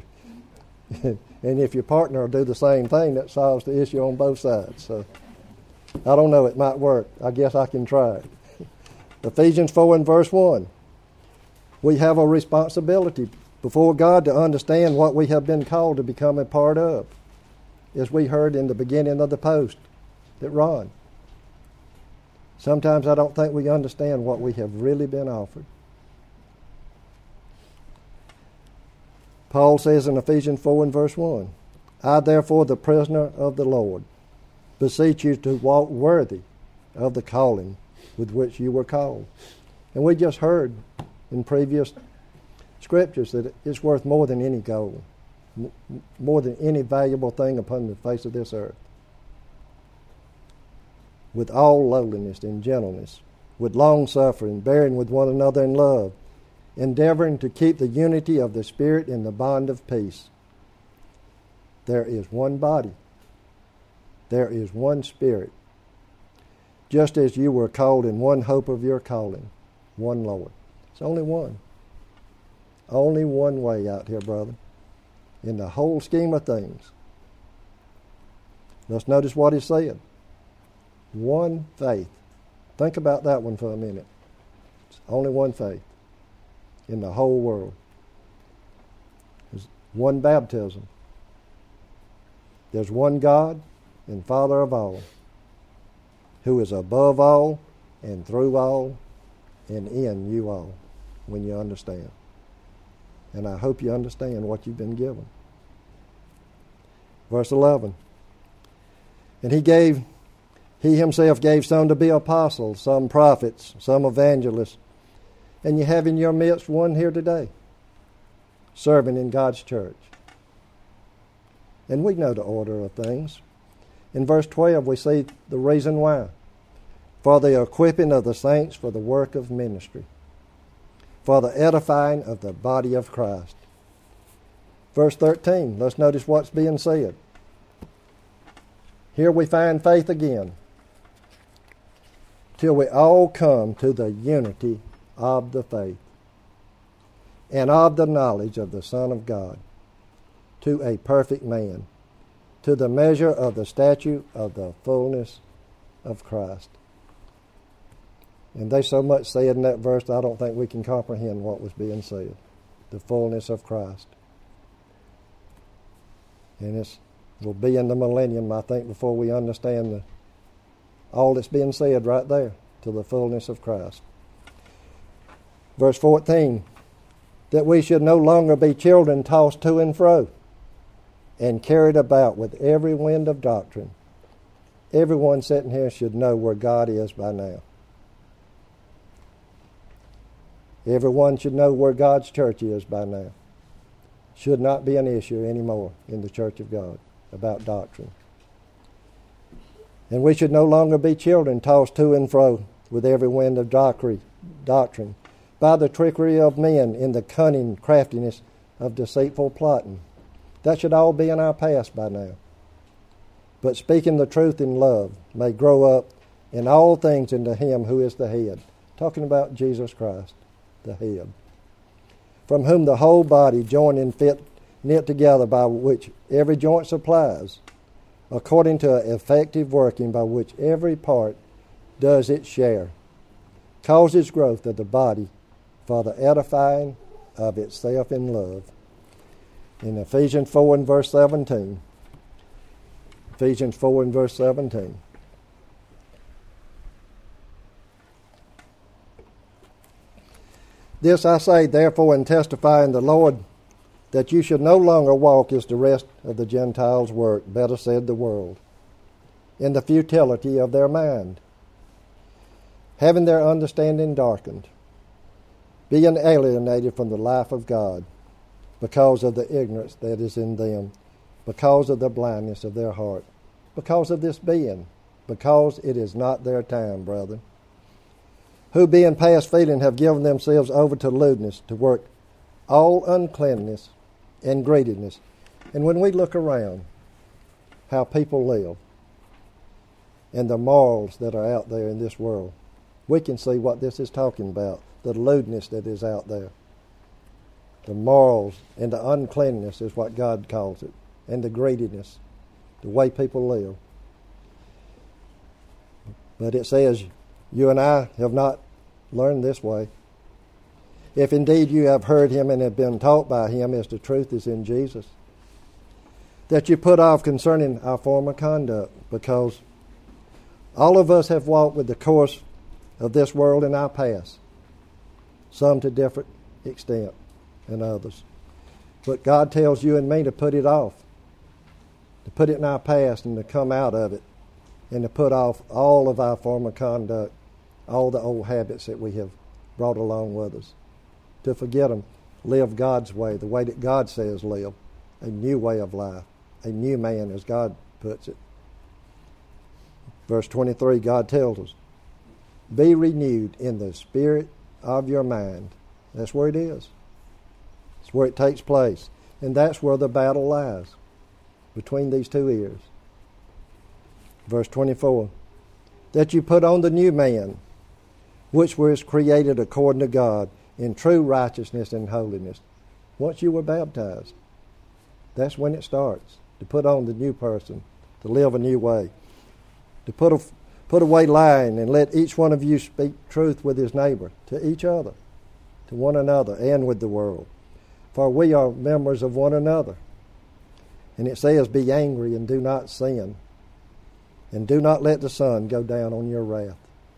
And if your partner will do the same thing, that solves the issue on both sides. So I don't know, it might work. I guess I can try it. Ephesians 4 and verse 1. We have a responsibility before God to understand what we have been called to become a part of, as we heard in the beginning of the post that Ron. Sometimes I don't think we understand what we have really been offered. Paul says in Ephesians 4 and verse 1, I therefore, the prisoner of the Lord, beseech you to walk worthy of the calling with which you were called. And we just heard in previous scriptures that it's worth more than any gold, more than any valuable thing upon the face of this earth. With all lowliness and gentleness, with long suffering, bearing with one another in love, endeavoring to keep the unity of the Spirit in the bond of peace. There is one body. There is one Spirit. Just as you were called in one hope of your calling, one Lord. It's only one. Only one way out here, brother, in the whole scheme of things. Let's notice what he said. One faith. Think about that one for a minute. It's only one faith in the whole world. There's one baptism. There's one God and Father of all, who is above all and through all and in you all, when you understand. And I hope you understand what you've been given. Verse 11. And he himself gave some to be apostles, some prophets, some evangelists. And you have in your midst one here today, serving in God's church. And we know the order of things. In verse 12 we see the reason why. For the equipping of the saints for the work of ministry, for the edifying of the body of Christ. Verse 13, let's notice what's being said. Here we find faith again. Till we all come to the unity of the faith and of the knowledge of the Son of God, to a perfect man, to the measure of the stature of the fullness of Christ. And they so much said in that verse, I don't think we can comprehend what was being said. The fullness of Christ. And it will be in the millennium, I think, before we understand all that's being said right there, to the fullness of Christ. Verse 14, that we should no longer be children tossed to and fro and carried about with every wind of doctrine. Everyone sitting here should know where God is by now. Everyone should know where God's church is by now. Should not be an issue anymore in the church of God about doctrine. And we should no longer be children tossed to and fro with every wind of doctrine, by the trickery of men in the cunning craftiness of deceitful plotting. That should all be in our past by now. But speaking the truth in love may grow up in all things into Him who is the head. Talking about Jesus Christ, the head. From whom the whole body joined and knit together, by which every joint supplies, according to an effective working by which every part does its share, causes growth of the body for the edifying of itself in love. In Ephesians 4 and verse 17. Ephesians 4 and verse 17. This I say, therefore, and testify in the Lord, that you should no longer walk as the rest of the Gentiles work, better said the world, in the futility of their mind, having their understanding darkened, being alienated from the life of God, because of the ignorance that is in them, because of the blindness of their heart, because of this being, because it is not their time, brethren, who being past feeling have given themselves over to lewdness, to work all uncleanness and greediness. And when we look around how people live and the morals that are out there in this world, we can see what this is talking about, the lewdness that is out there. The morals and the uncleanness is what God calls it, and the greediness, the way people live. But it says, you and I have not learned this way. If indeed you have heard Him and have been taught by Him, as the truth is in Jesus, that you put off concerning our former conduct, because all of us have walked with the course of this world in our past, some to different extent than others. But God tells you and me to put it off, to put it in our past and to come out of it, and to put off all of our former conduct, all the old habits that we have brought along with us, to forget them, live God's way, the way that God says live, a new way of life, a new man as God puts it. Verse 23, God tells us, be renewed in the spirit of your mind, That's where it is. It's where it takes place. And that's where the battle lies, between these two ears. Verse 24, that you put on the new man, which was created according to God, in true righteousness and holiness. Once you were baptized, that's when it starts, to put on the new person, to live a new way, to put away lying, and let each one of you speak truth with his neighbor, to each other, to one another, and with the world. For we are members of one another. And it says, be angry and do not sin, and do not let the sun go down on your wrath,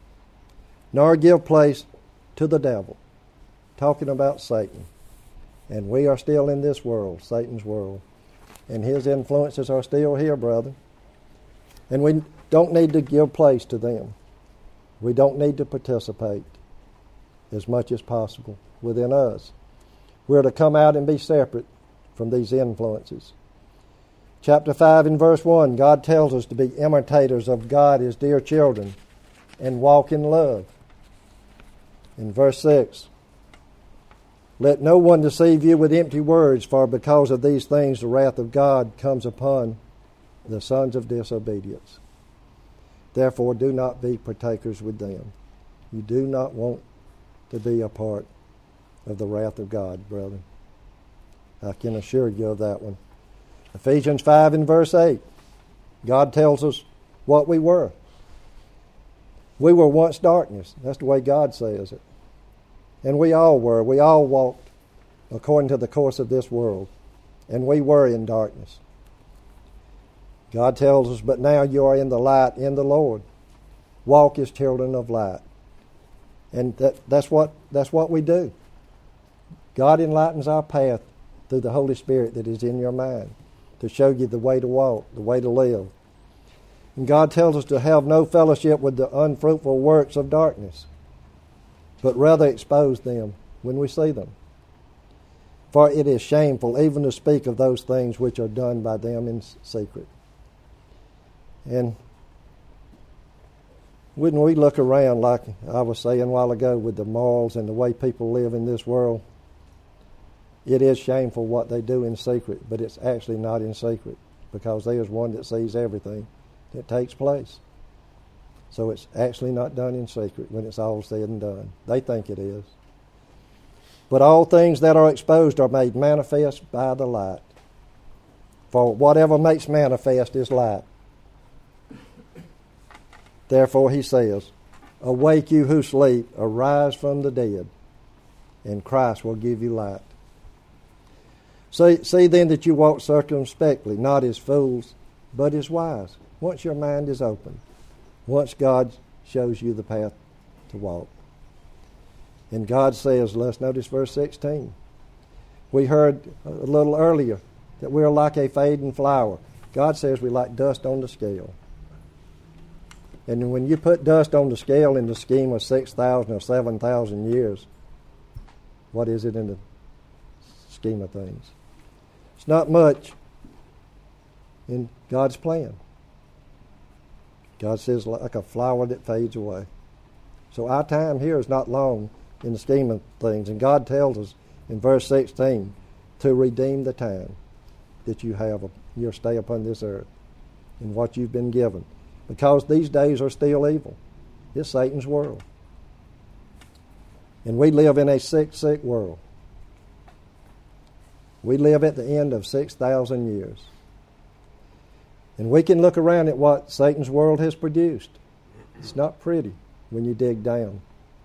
nor give place to the devil. Talking about Satan. And we are still in this world, Satan's world. And his influences are still here, brother. And we don't need to give place to them. We don't need to participate as much as possible within us. We're to come out and be separate from these influences. Chapter 5 and verse 1, God tells us to be imitators of God as dear children and walk in love. In verse 6, let no one deceive you with empty words, for because of these things the wrath of God comes upon the sons of disobedience. Therefore do not be partakers with them. You do not want to be a part of the wrath of God, brother. I can assure you of that one. Ephesians 5 and verse 8, God tells us what we were. We were once darkness. That's the way God says it. And we all were. We all walked according to the course of this world. And we were in darkness. God tells us, but now you are in the light in the Lord. Walk as children of light. And that's what we do. God enlightens our path through the Holy Spirit that is in your mind, to show you the way to walk, the way to live. And God tells us to have no fellowship with the unfruitful works of darkness, but rather expose them when we see them. For it is shameful even to speak of those things which are done by them in secret. And when we look around, like I was saying a while ago, with the morals and the way people live in this world, it is shameful what they do in secret, but it's actually not in secret, because there's one that sees everything that takes place. So it's actually not done in secret when it's all said and done. They think it is. But all things that are exposed are made manifest by the light. For whatever makes manifest is light. Therefore he says, awake you who sleep, arise from the dead, and Christ will give you light. See then that you walk circumspectly, not as fools, but as wise. Once your mind is open, once God shows you the path to walk. And God says, let's notice verse 16. We heard a little earlier that we're like a fading flower. God says we're like dust on the scale. And when you put dust on the scale in the scheme of 6,000 or 7,000 years, what is it in the scheme of things? It's not much in God's plan. God says like a flower that fades away. So our time here is not long in the scheme of things. And God tells us in verse 16 to redeem the time that you have your stay upon this earth and what you've been given. Because these days are still evil. It's Satan's world. And we live in a sick, sick world. We live at the end of 6,000 years. And we can look around at what Satan's world has produced. It's not pretty when you dig down.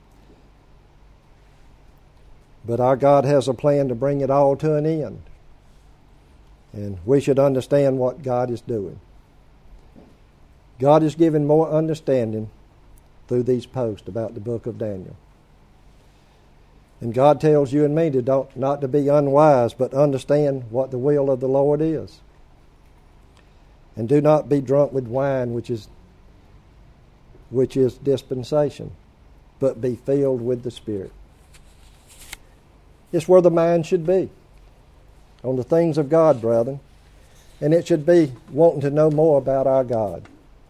But our God has a plan to bring it all to an end. And we should understand what God is doing. God is giving more understanding through these posts about the book of Daniel. And God tells you and me not to be unwise, but understand what the will of the Lord is. And do not be drunk with wine, which is dispensation, but be filled with the Spirit. It's where the mind should be, on the things of God, brethren. And it should be wanting to know more about our God,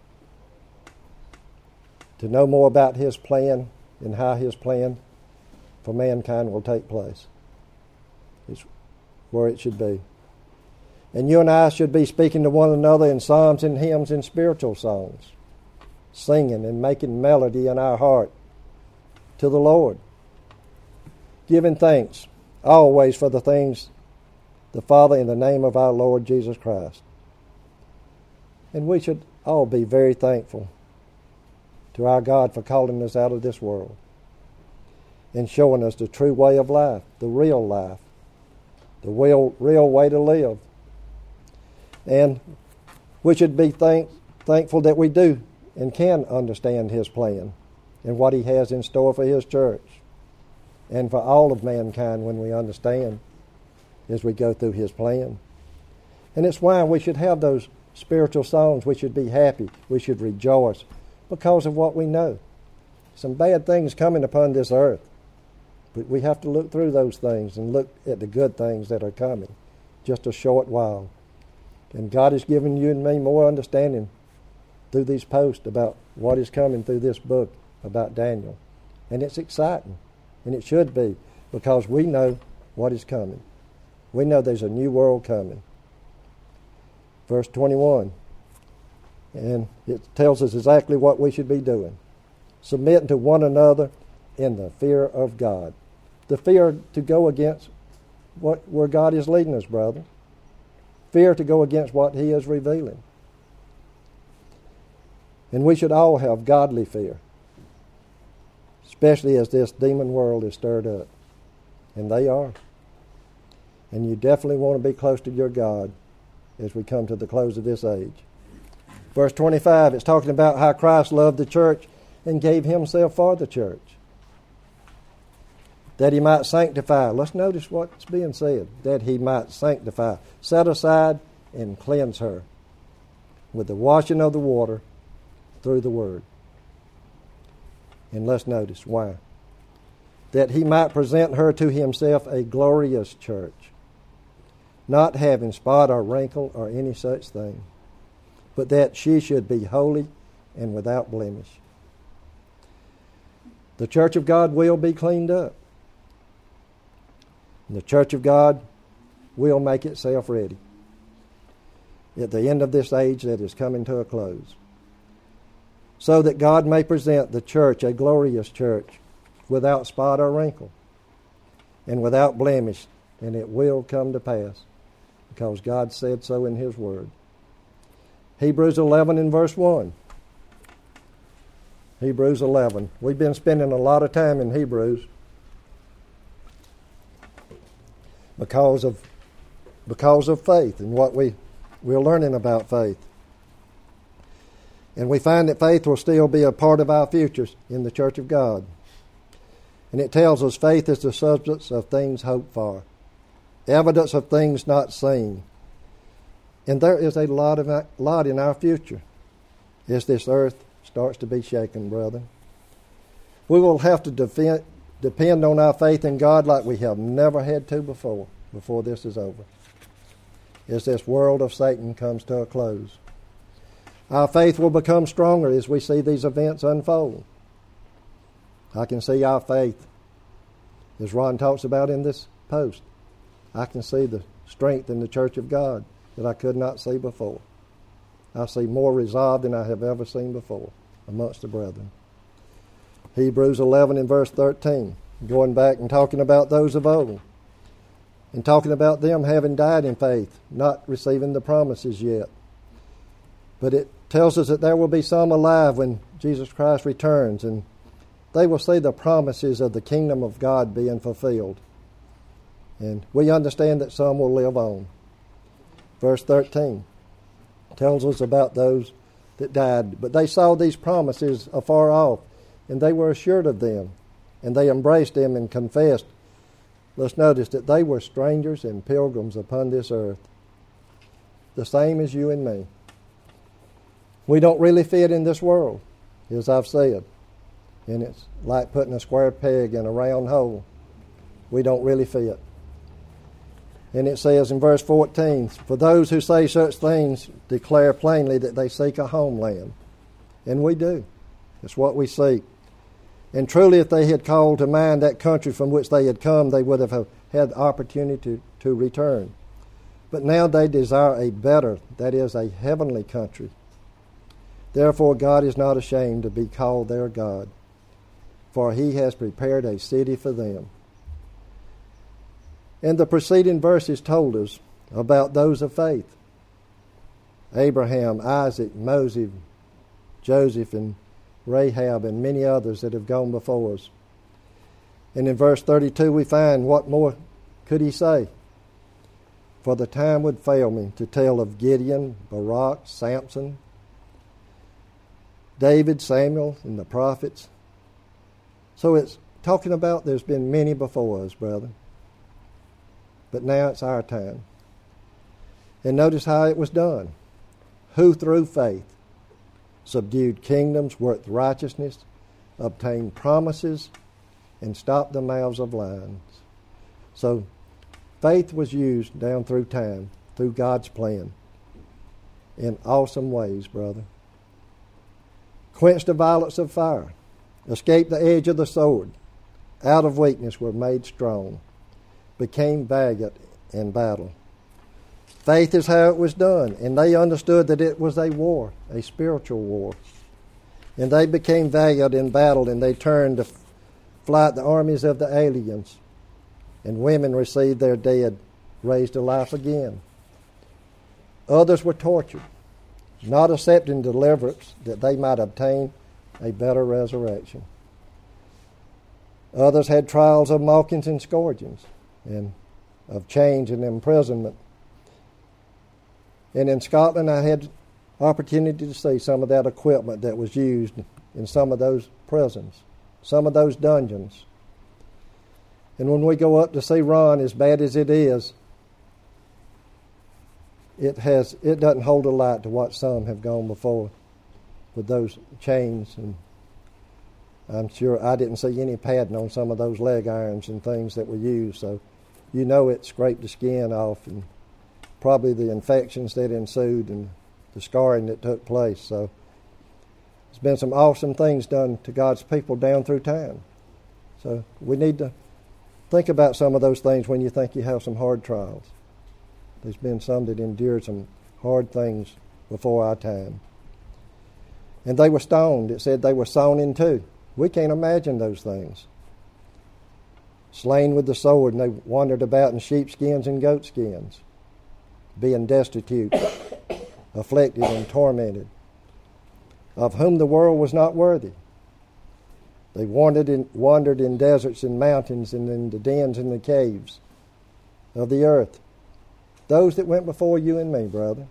to know more about His plan and how His plan for mankind will take place. It's where it should be. And you and I should be speaking to one another in psalms and hymns and spiritual songs, singing and making melody in our heart to the Lord, giving thanks always for the things the Father in the name of our Lord Jesus Christ. And we should all be very thankful to our God for calling us out of this world and showing us the true way of life, the real life, the real way to live. And we should be thankful that we do and can understand His plan and what He has in store for His church and for all of mankind when we understand as we go through His plan. And it's why we should have those spiritual songs. We should be happy. We should rejoice because of what we know. Some bad things coming upon this earth, but we have to look through those things and look at the good things that are coming just a short while. And God has given you and me more understanding through these posts about what is coming through this book about Daniel. And it's exciting, and it should be, because we know what is coming. We know there's a new world coming. Verse 21, and it tells us exactly what we should be doing. Submitting to one another in the fear of God. The fear to go against where God is leading us, brother. Fear to go against what He is revealing. And we should all have godly fear, especially as this demon world is stirred up. And they are. And you definitely want to be close to your God as we come to the close of this age. Verse 25, it's talking about how Christ loved the church and gave Himself for the church, that He might sanctify. Let's notice what's being said. That He might sanctify, set aside and cleanse her with the washing of the water through the Word. And let's notice why. That He might present her to Himself a glorious church, not having spot or wrinkle or any such thing, but that she should be holy and without blemish. The church of God will be cleaned up. And the church of God will make itself ready at the end of this age that is coming to a close, so that God may present the church, a glorious church, without spot or wrinkle and without blemish, and it will come to pass because God said so in His Word. Hebrews 11 and verse 1. Hebrews 11. We've been spending a lot of time in Hebrews because of faith and what we're learning about faith. And we find that faith will still be a part of our futures in the church of God. And it tells us faith is the substance of things hoped for, evidence of things not seen. And there is a lot in our future as this earth starts to be shaken, brother. We will have to depend on our faith in God like we have never had to before this is over, as this world of Satan comes to a close. Our faith will become stronger as we see these events unfold. I can see our faith, as Ron talks about in this post. I can see the strength in the church of God that I could not see before. I see more resolve than I have ever seen before amongst the brethren. Hebrews 11 and verse 13, going back and talking about those of old, and talking about them having died in faith, not receiving the promises yet. But it tells us that there will be some alive when Jesus Christ returns, and they will see the promises of the kingdom of God being fulfilled. And we understand that some will live on. Verse 13 tells us about those that died. But they saw these promises afar off, and they were assured of them, and they embraced them and confessed. Let's notice that they were strangers and pilgrims upon this earth, the same as you and me. We don't really fit in this world, as I've said. And it's like putting a square peg in a round hole. We don't really fit. And it says in verse 14, for those who say such things declare plainly that they seek a homeland. And we do. It's what we seek. And truly, if they had called to mind that country from which they had come, they would have had the opportunity to return. But now they desire a better, that is, a heavenly country. Therefore God is not ashamed to be called their God, for he has prepared a city for them. And the preceding verses told us about those of faith. Abraham, Isaac, Moses, Joseph, and Rahab, and many others that have gone before us. And in verse 32 we find, what more could he say? For the time would fail me to tell of Gideon, Barak, Samson, David, Samuel, and the prophets. So it's talking about there's been many before us, brother. But now it's our time. And notice how it was done. Who through faith subdued kingdoms, worked righteousness, obtained promises, and stopped the mouths of lions. So faith was used down through time, through God's plan, in awesome ways, brother. Quenched the violence of fire, escaped the edge of the sword, out of weakness were made strong, became valiant in battle. Faith is how it was done, and they understood that it was a war, a spiritual war. And they became valiant in battle, and they turned to fight the armies of the aliens. And women received their dead, raised to life again. Others were tortured, not accepting deliverance that they might obtain a better resurrection. Others had trials of mockings and scourgings, and of chains and imprisonment. And in Scotland, I had opportunity to see some of that equipment that was used in some of those prisons, some of those dungeons. And when we go up to see Ron, as bad as it is, it doesn't hold a light to what some have gone before with those chains. And I'm sure I didn't see any padding on some of those leg irons and things that were used. So you know it scraped the skin off, and probably the infections that ensued and the scarring that took place. So there's been some awesome things done to God's people down through time. So we need to think about some of those things when you think you have some hard trials. There's been some that endured some hard things before our time. And they were stoned. It said they were sawn in two. We can't imagine those things. Slain with the sword, and they wandered about in sheepskins and goatskins, being destitute, afflicted, and tormented, of whom the world was not worthy. They wandered in deserts and mountains and in the dens and the caves of the earth. Those that went before you and me, brother.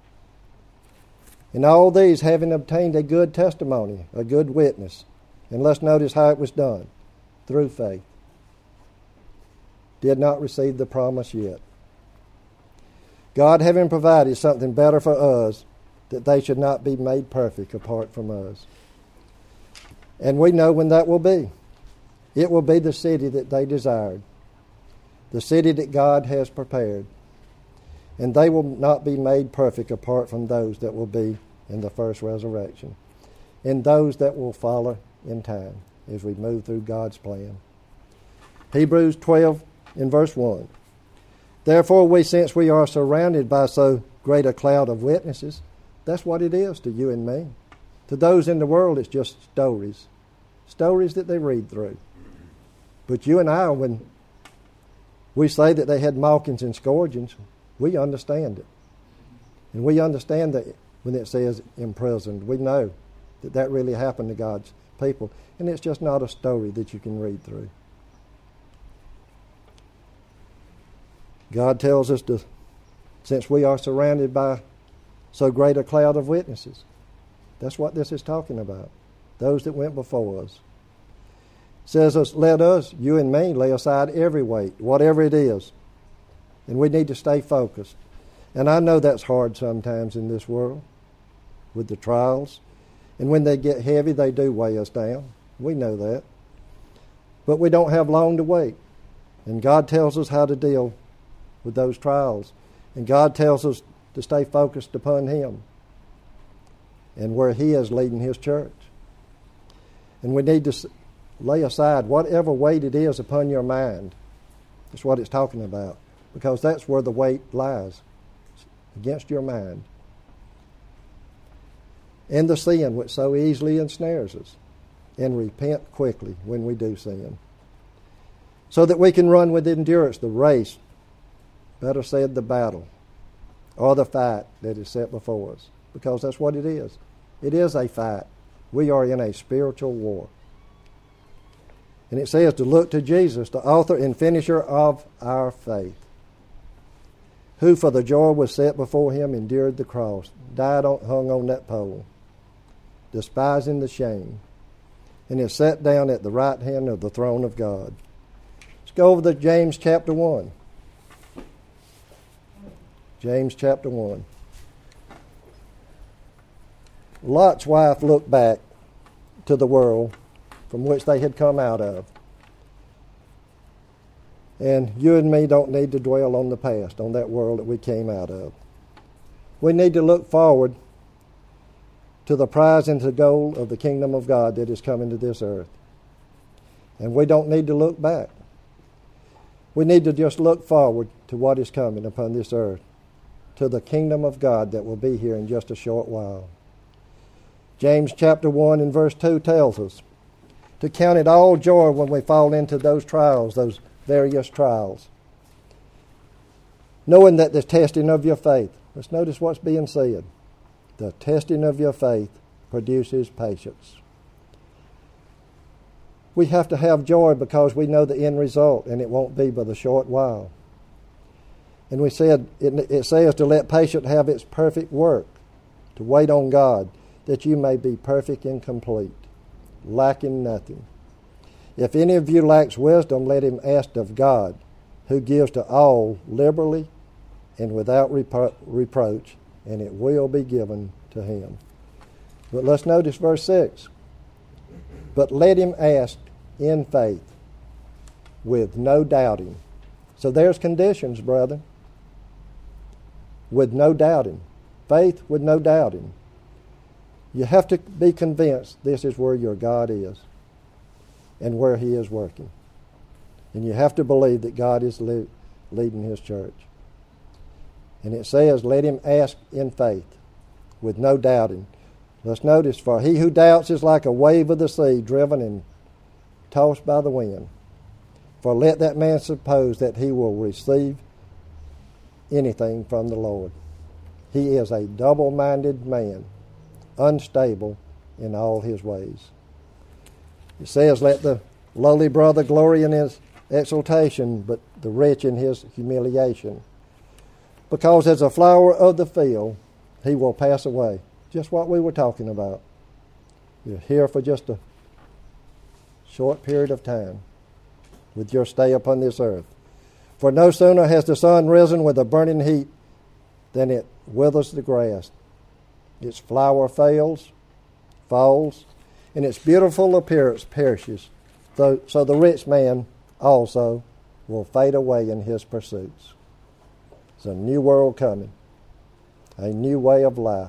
And all these, having obtained a good testimony, a good witness, and let's notice how it was done, through faith, did not receive the promise yet. God having provided something better for us, that they should not be made perfect apart from us. And we know when that will be. It will be the city that they desired, the city that God has prepared. And they will not be made perfect apart from those that will be in the first resurrection, and those that will follow in time as we move through God's plan. Hebrews 12 in verse 1. Therefore we, since we are surrounded by so great a cloud of witnesses, that's what it is to you and me. To those in the world, it's just stories that they read through. But you and I, when we say that they had mockings and scourgings, we understand it. And we understand that when it says imprisoned, we know that that really happened to God's people. And it's just not a story that you can read through. God tells us to, since we are surrounded by so great a cloud of witnesses, that's what this is talking about. Those that went before us. It says, let us, you and me, lay aside every weight, whatever it is. And we need to stay focused. And I know that's hard sometimes in this world with the trials. And when they get heavy, they do weigh us down. We know that. But we don't have long to wait. And God tells us how to deal with those trials. And God tells us to stay focused upon Him and where He is leading His church. And we need to lay aside whatever weight it is upon your mind. That's what it's talking about, because that's where the weight lies, against your mind. And the sin which so easily ensnares us, and repent quickly when we do sin, so that we can run with endurance the race, better said the battle, or the fight that is set before us, because that's what it is. It is a fight. We are in a spiritual war. And it says to look to Jesus, the author and finisher of our faith, who for the joy was set before him endured the cross, hung on that pole, despising the shame, and is set down at the right hand of the throne of God. Let's go over to James chapter 1. James chapter 1. Lot's wife looked back to the world from which they had come out of. And you and me don't need to dwell on the past, on that world that we came out of. We need to look forward to the prize and the goal of the kingdom of God that is coming to this earth. And we don't need to look back. We need to just look forward to what is coming upon this earth, to the kingdom of God that will be here in just a short while. James chapter 1 and verse 2 tells us to count it all joy when we fall into those trials, those various trials, knowing that the testing of your faith, let's notice what's being said, the testing of your faith produces patience. We have to have joy because we know the end result, and it won't be but a short while. And we said, it says to let patience have its perfect work, to wait on God, that you may be perfect and complete, lacking nothing. If any of you lacks wisdom, let him ask of God, who gives to all liberally and without reproach, and it will be given to him. But let's notice verse 6. But let him ask in faith, with no doubting. So there's conditions, brother. With no doubting. Faith with no doubting. You have to be convinced this is where your God is and where he is working. And you have to believe that God is leading his church. And it says, let him ask in faith, with no doubting. Let's notice, for he who doubts is like a wave of the sea, driven and tossed by the wind. For let that man suppose that he will receive anything from the Lord. He is a double-minded man, unstable in all his ways. It says, let the lowly brother glory in his exaltation, but the rich in his humiliation. Because as a flower of the field, he will pass away. Just what we were talking about. You're here for just a short period of time with your stay upon this earth. For no sooner has the sun risen with a burning heat than it withers the grass. Its flower falls, and its beautiful appearance perishes. So the rich man also will fade away in his pursuits. It's a new world coming, a new way of life.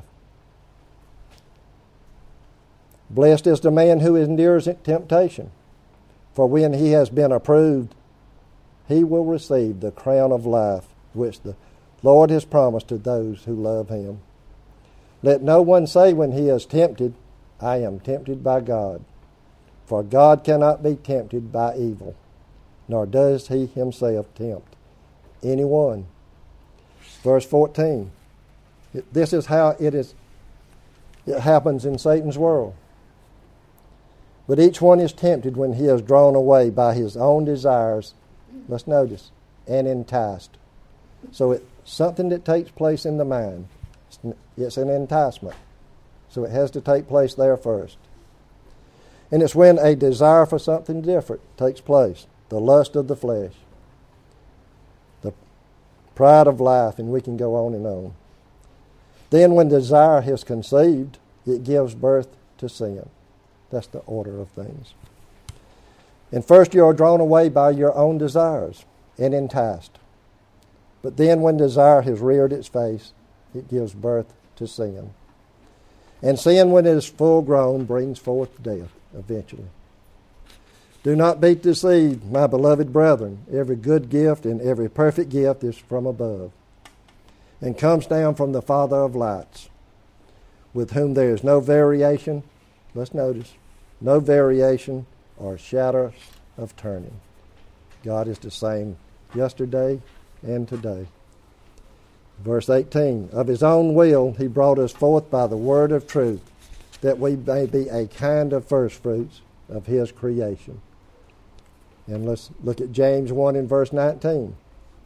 Blessed is the man who endures temptation, for when he has been approved, he will receive the crown of life which the Lord has promised to those who love him. Let no one say when he is tempted, I am tempted by God. For God cannot be tempted by evil, nor does he himself tempt anyone. Verse 14. This is how it happens in Satan's world. But each one is tempted when he is drawn away by his own desires, let's notice, and enticed. So it's something that takes place in the mind. It's an enticement. So it has to take place there first. And it's when a desire for something different takes place. The lust of the flesh. The pride of life, and we can go on and on. Then when desire is conceived, it gives birth to sin. That's the order of things. And first you are drawn away by your own desires and enticed. But then when desire has reared its face, it gives birth to sin. And sin, when it is full grown, brings forth death eventually. Do not be deceived, my beloved brethren. Every good gift and every perfect gift is from above, and comes down from the Father of lights, with whom there is no variation, let's notice, no variation or shadow of turning. God is the same yesterday and today. Verse 18, of his own will he brought us forth by the word of truth, that we may be a kind of first fruits of his creation. And let's look at James 1 and verse 19.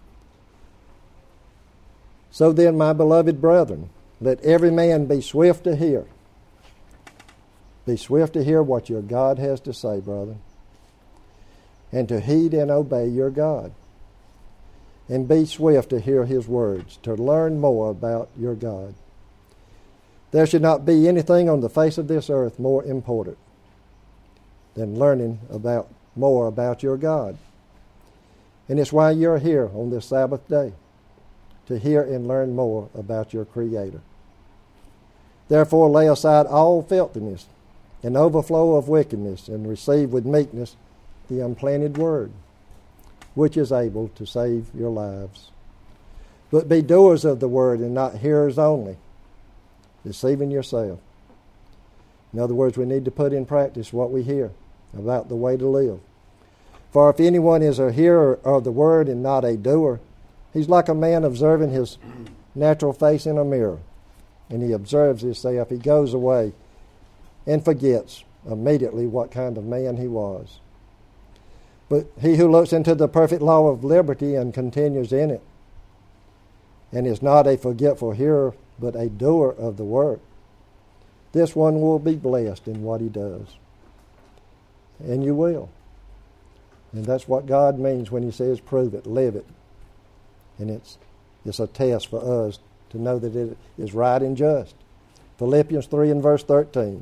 So then, my beloved brethren, let every man be swift to hear. Be swift to hear what your God has to say, brother, and to heed and obey your God. And be swift to hear his words, to learn more about your God. There should not be anything on the face of this earth more important than learning more about your God. And it's why you're here on this Sabbath day, to hear and learn more about your Creator. Therefore lay aside all filthiness and overflow of wickedness, and receive with meekness the implanted word, which is able to save your lives. But be doers of the word and not hearers only, deceiving yourself. In other words, we need to put in practice what we hear about the way to live. For if anyone is a hearer of the word and not a doer, he's like a man observing his natural face in a mirror. And he observes himself, he goes away and forgets immediately what kind of man he was. But he who looks into the perfect law of liberty and continues in it, and is not a forgetful hearer, but a doer of the work, this one will be blessed in what he does. And you will. And that's what God means when he says prove it, live it. And it's a test for us to know that it is right and just. Philippians 3 and verse 13.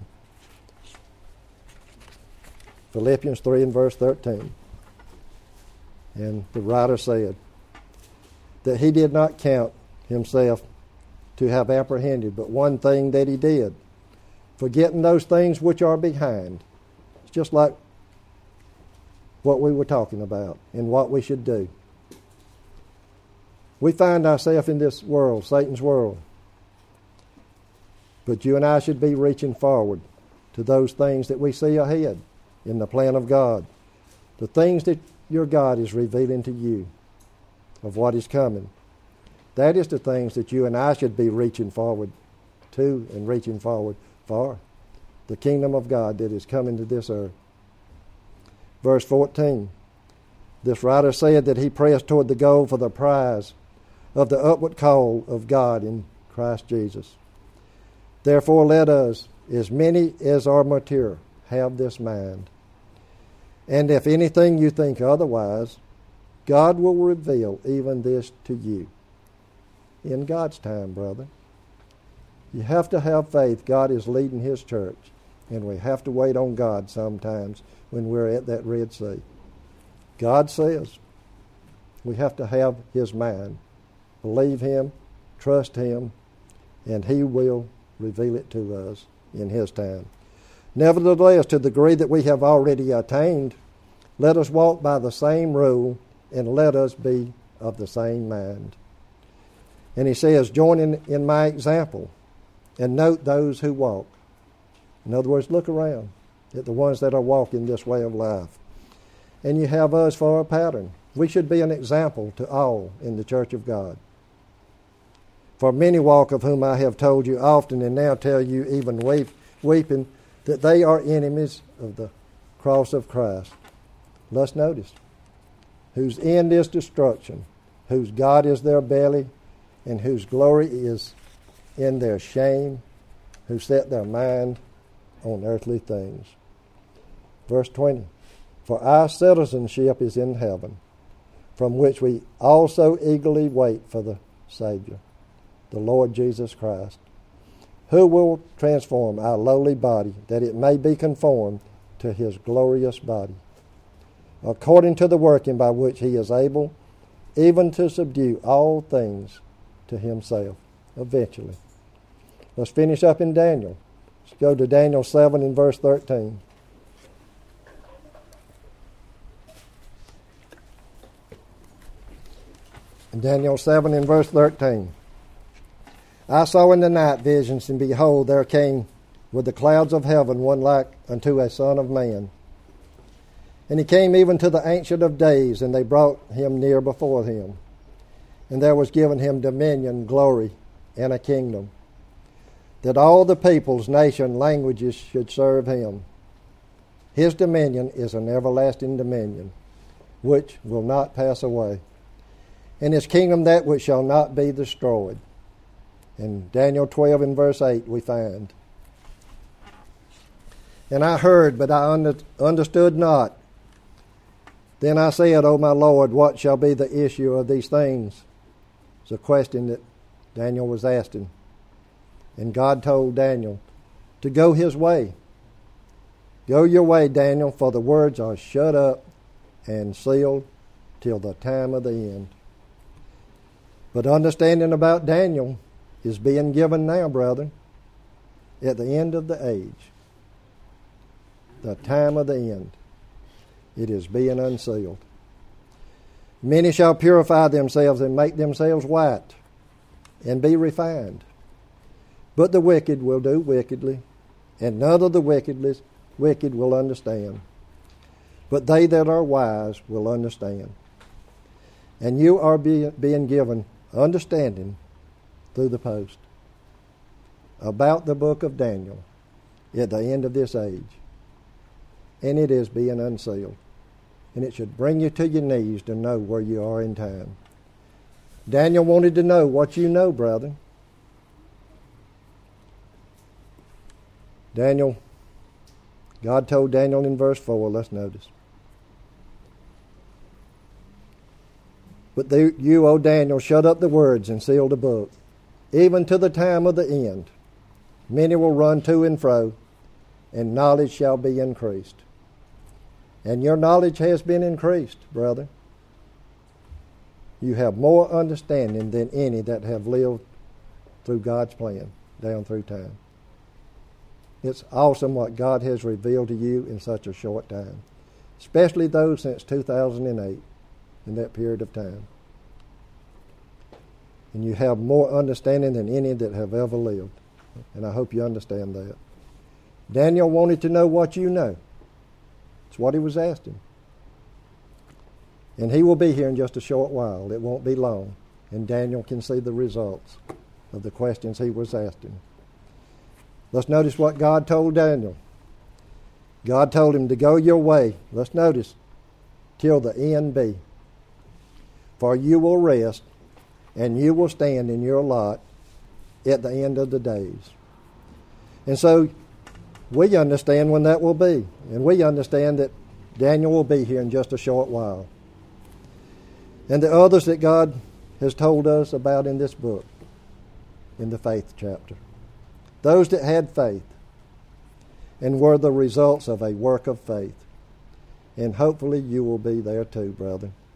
Philippians 3 and verse 13. And the writer said that he did not count himself to have apprehended, but one thing that he did, forgetting those things which are behind. It's just like what we were talking about and what we should do. We find ourselves in this world, Satan's world. But you and I should be reaching forward to those things that we see ahead in the plan of God. The things that your God is revealing to you of what is coming. That is the things that you and I should be reaching forward to and reaching forward for. The kingdom of God that is coming to this earth. Verse 14. This writer said that he pressed toward the goal for the prize of the upward call of God in Christ Jesus. Therefore let us, as many as are mature, have this mind. And if anything you think otherwise, God will reveal even this to you. In God's time, brother. You have to have faith. God is leading his church. And we have to wait on God sometimes when we're at that Red Sea. God says we have to have his mind. Believe him, trust him, and he will reveal it to us in his time. Nevertheless, to the degree that we have already attained, let us walk by the same rule, and let us be of the same mind. And he says, join in my example, and note those who walk. In other words, look around at the ones that are walking this way of life. And you have us for a pattern. We should be an example to all in the church of God. For many walk, of whom I have told you often, and now tell you even weeping, that they are enemies of the cross of Christ. Let's notice. Whose end is destruction, whose God is their belly, and whose glory is in their shame, who set their mind on earthly things. Verse 20. For our citizenship is in heaven, from which we also eagerly wait for the Savior, the Lord Jesus Christ, who will transform our lowly body, that it may be conformed to his glorious body, according to the working by which he is able even to subdue all things to himself, eventually. Let's finish up in Daniel. Let's go to Daniel 7 and verse 13. Daniel 7 and verse 13. I saw in the night visions, and behold, there came with the clouds of heaven one like unto a son of man. And he came even to the Ancient of Days, and they brought him near before him. And there was given him dominion, glory, and a kingdom, that all the peoples, nations, languages should serve him. His dominion is an everlasting dominion, which will not pass away, and his kingdom that which shall not be destroyed. In Daniel 12 and verse 8 we find, And I heard, but I understood not. Then I said, O my Lord, what shall be the issue of these things? It's a question that Daniel was asking. And God told Daniel to go his way. Go your way, Daniel, for the words are shut up and sealed till the time of the end. But understanding about Daniel is being given now, brother, at the end of the age. The time of the end. It is being unsealed. Many shall purify themselves and make themselves white and be refined. But the wicked will do wickedly, and none of the wicked will understand. But they that are wise will understand. And you are being given understanding through the post about the book of Daniel at the end of this age. And it is being unsealed. And it should bring you to your knees to know where you are in time. Daniel wanted to know what you know, brother. Daniel, God told Daniel in verse 4, let's notice. But you, O Daniel, shut up the words and seal the book, even to the time of the end. Many will run to and fro, and knowledge shall be increased. And your knowledge has been increased, brother. You have more understanding than any that have lived through God's plan down through time. It's awesome what God has revealed to you in such a short time, especially those since 2008, in that period of time. And you have more understanding than any that have ever lived. And I hope you understand that. Daniel wanted to know what you know. It's what he was asking. And he will be here in just a short while. It won't be long. And Daniel can see the results of the questions he was asking. Let's notice what God told Daniel. God told him to go your way. Let's notice, till the end be. For you will rest, and you will stand in your lot at the end of the days. And so we understand when that will be. And we understand that Daniel will be here in just a short while. And the others that God has told us about in this book, in the faith chapter. Those that had faith and were the results of a work of faith. And hopefully you will be there too, brother.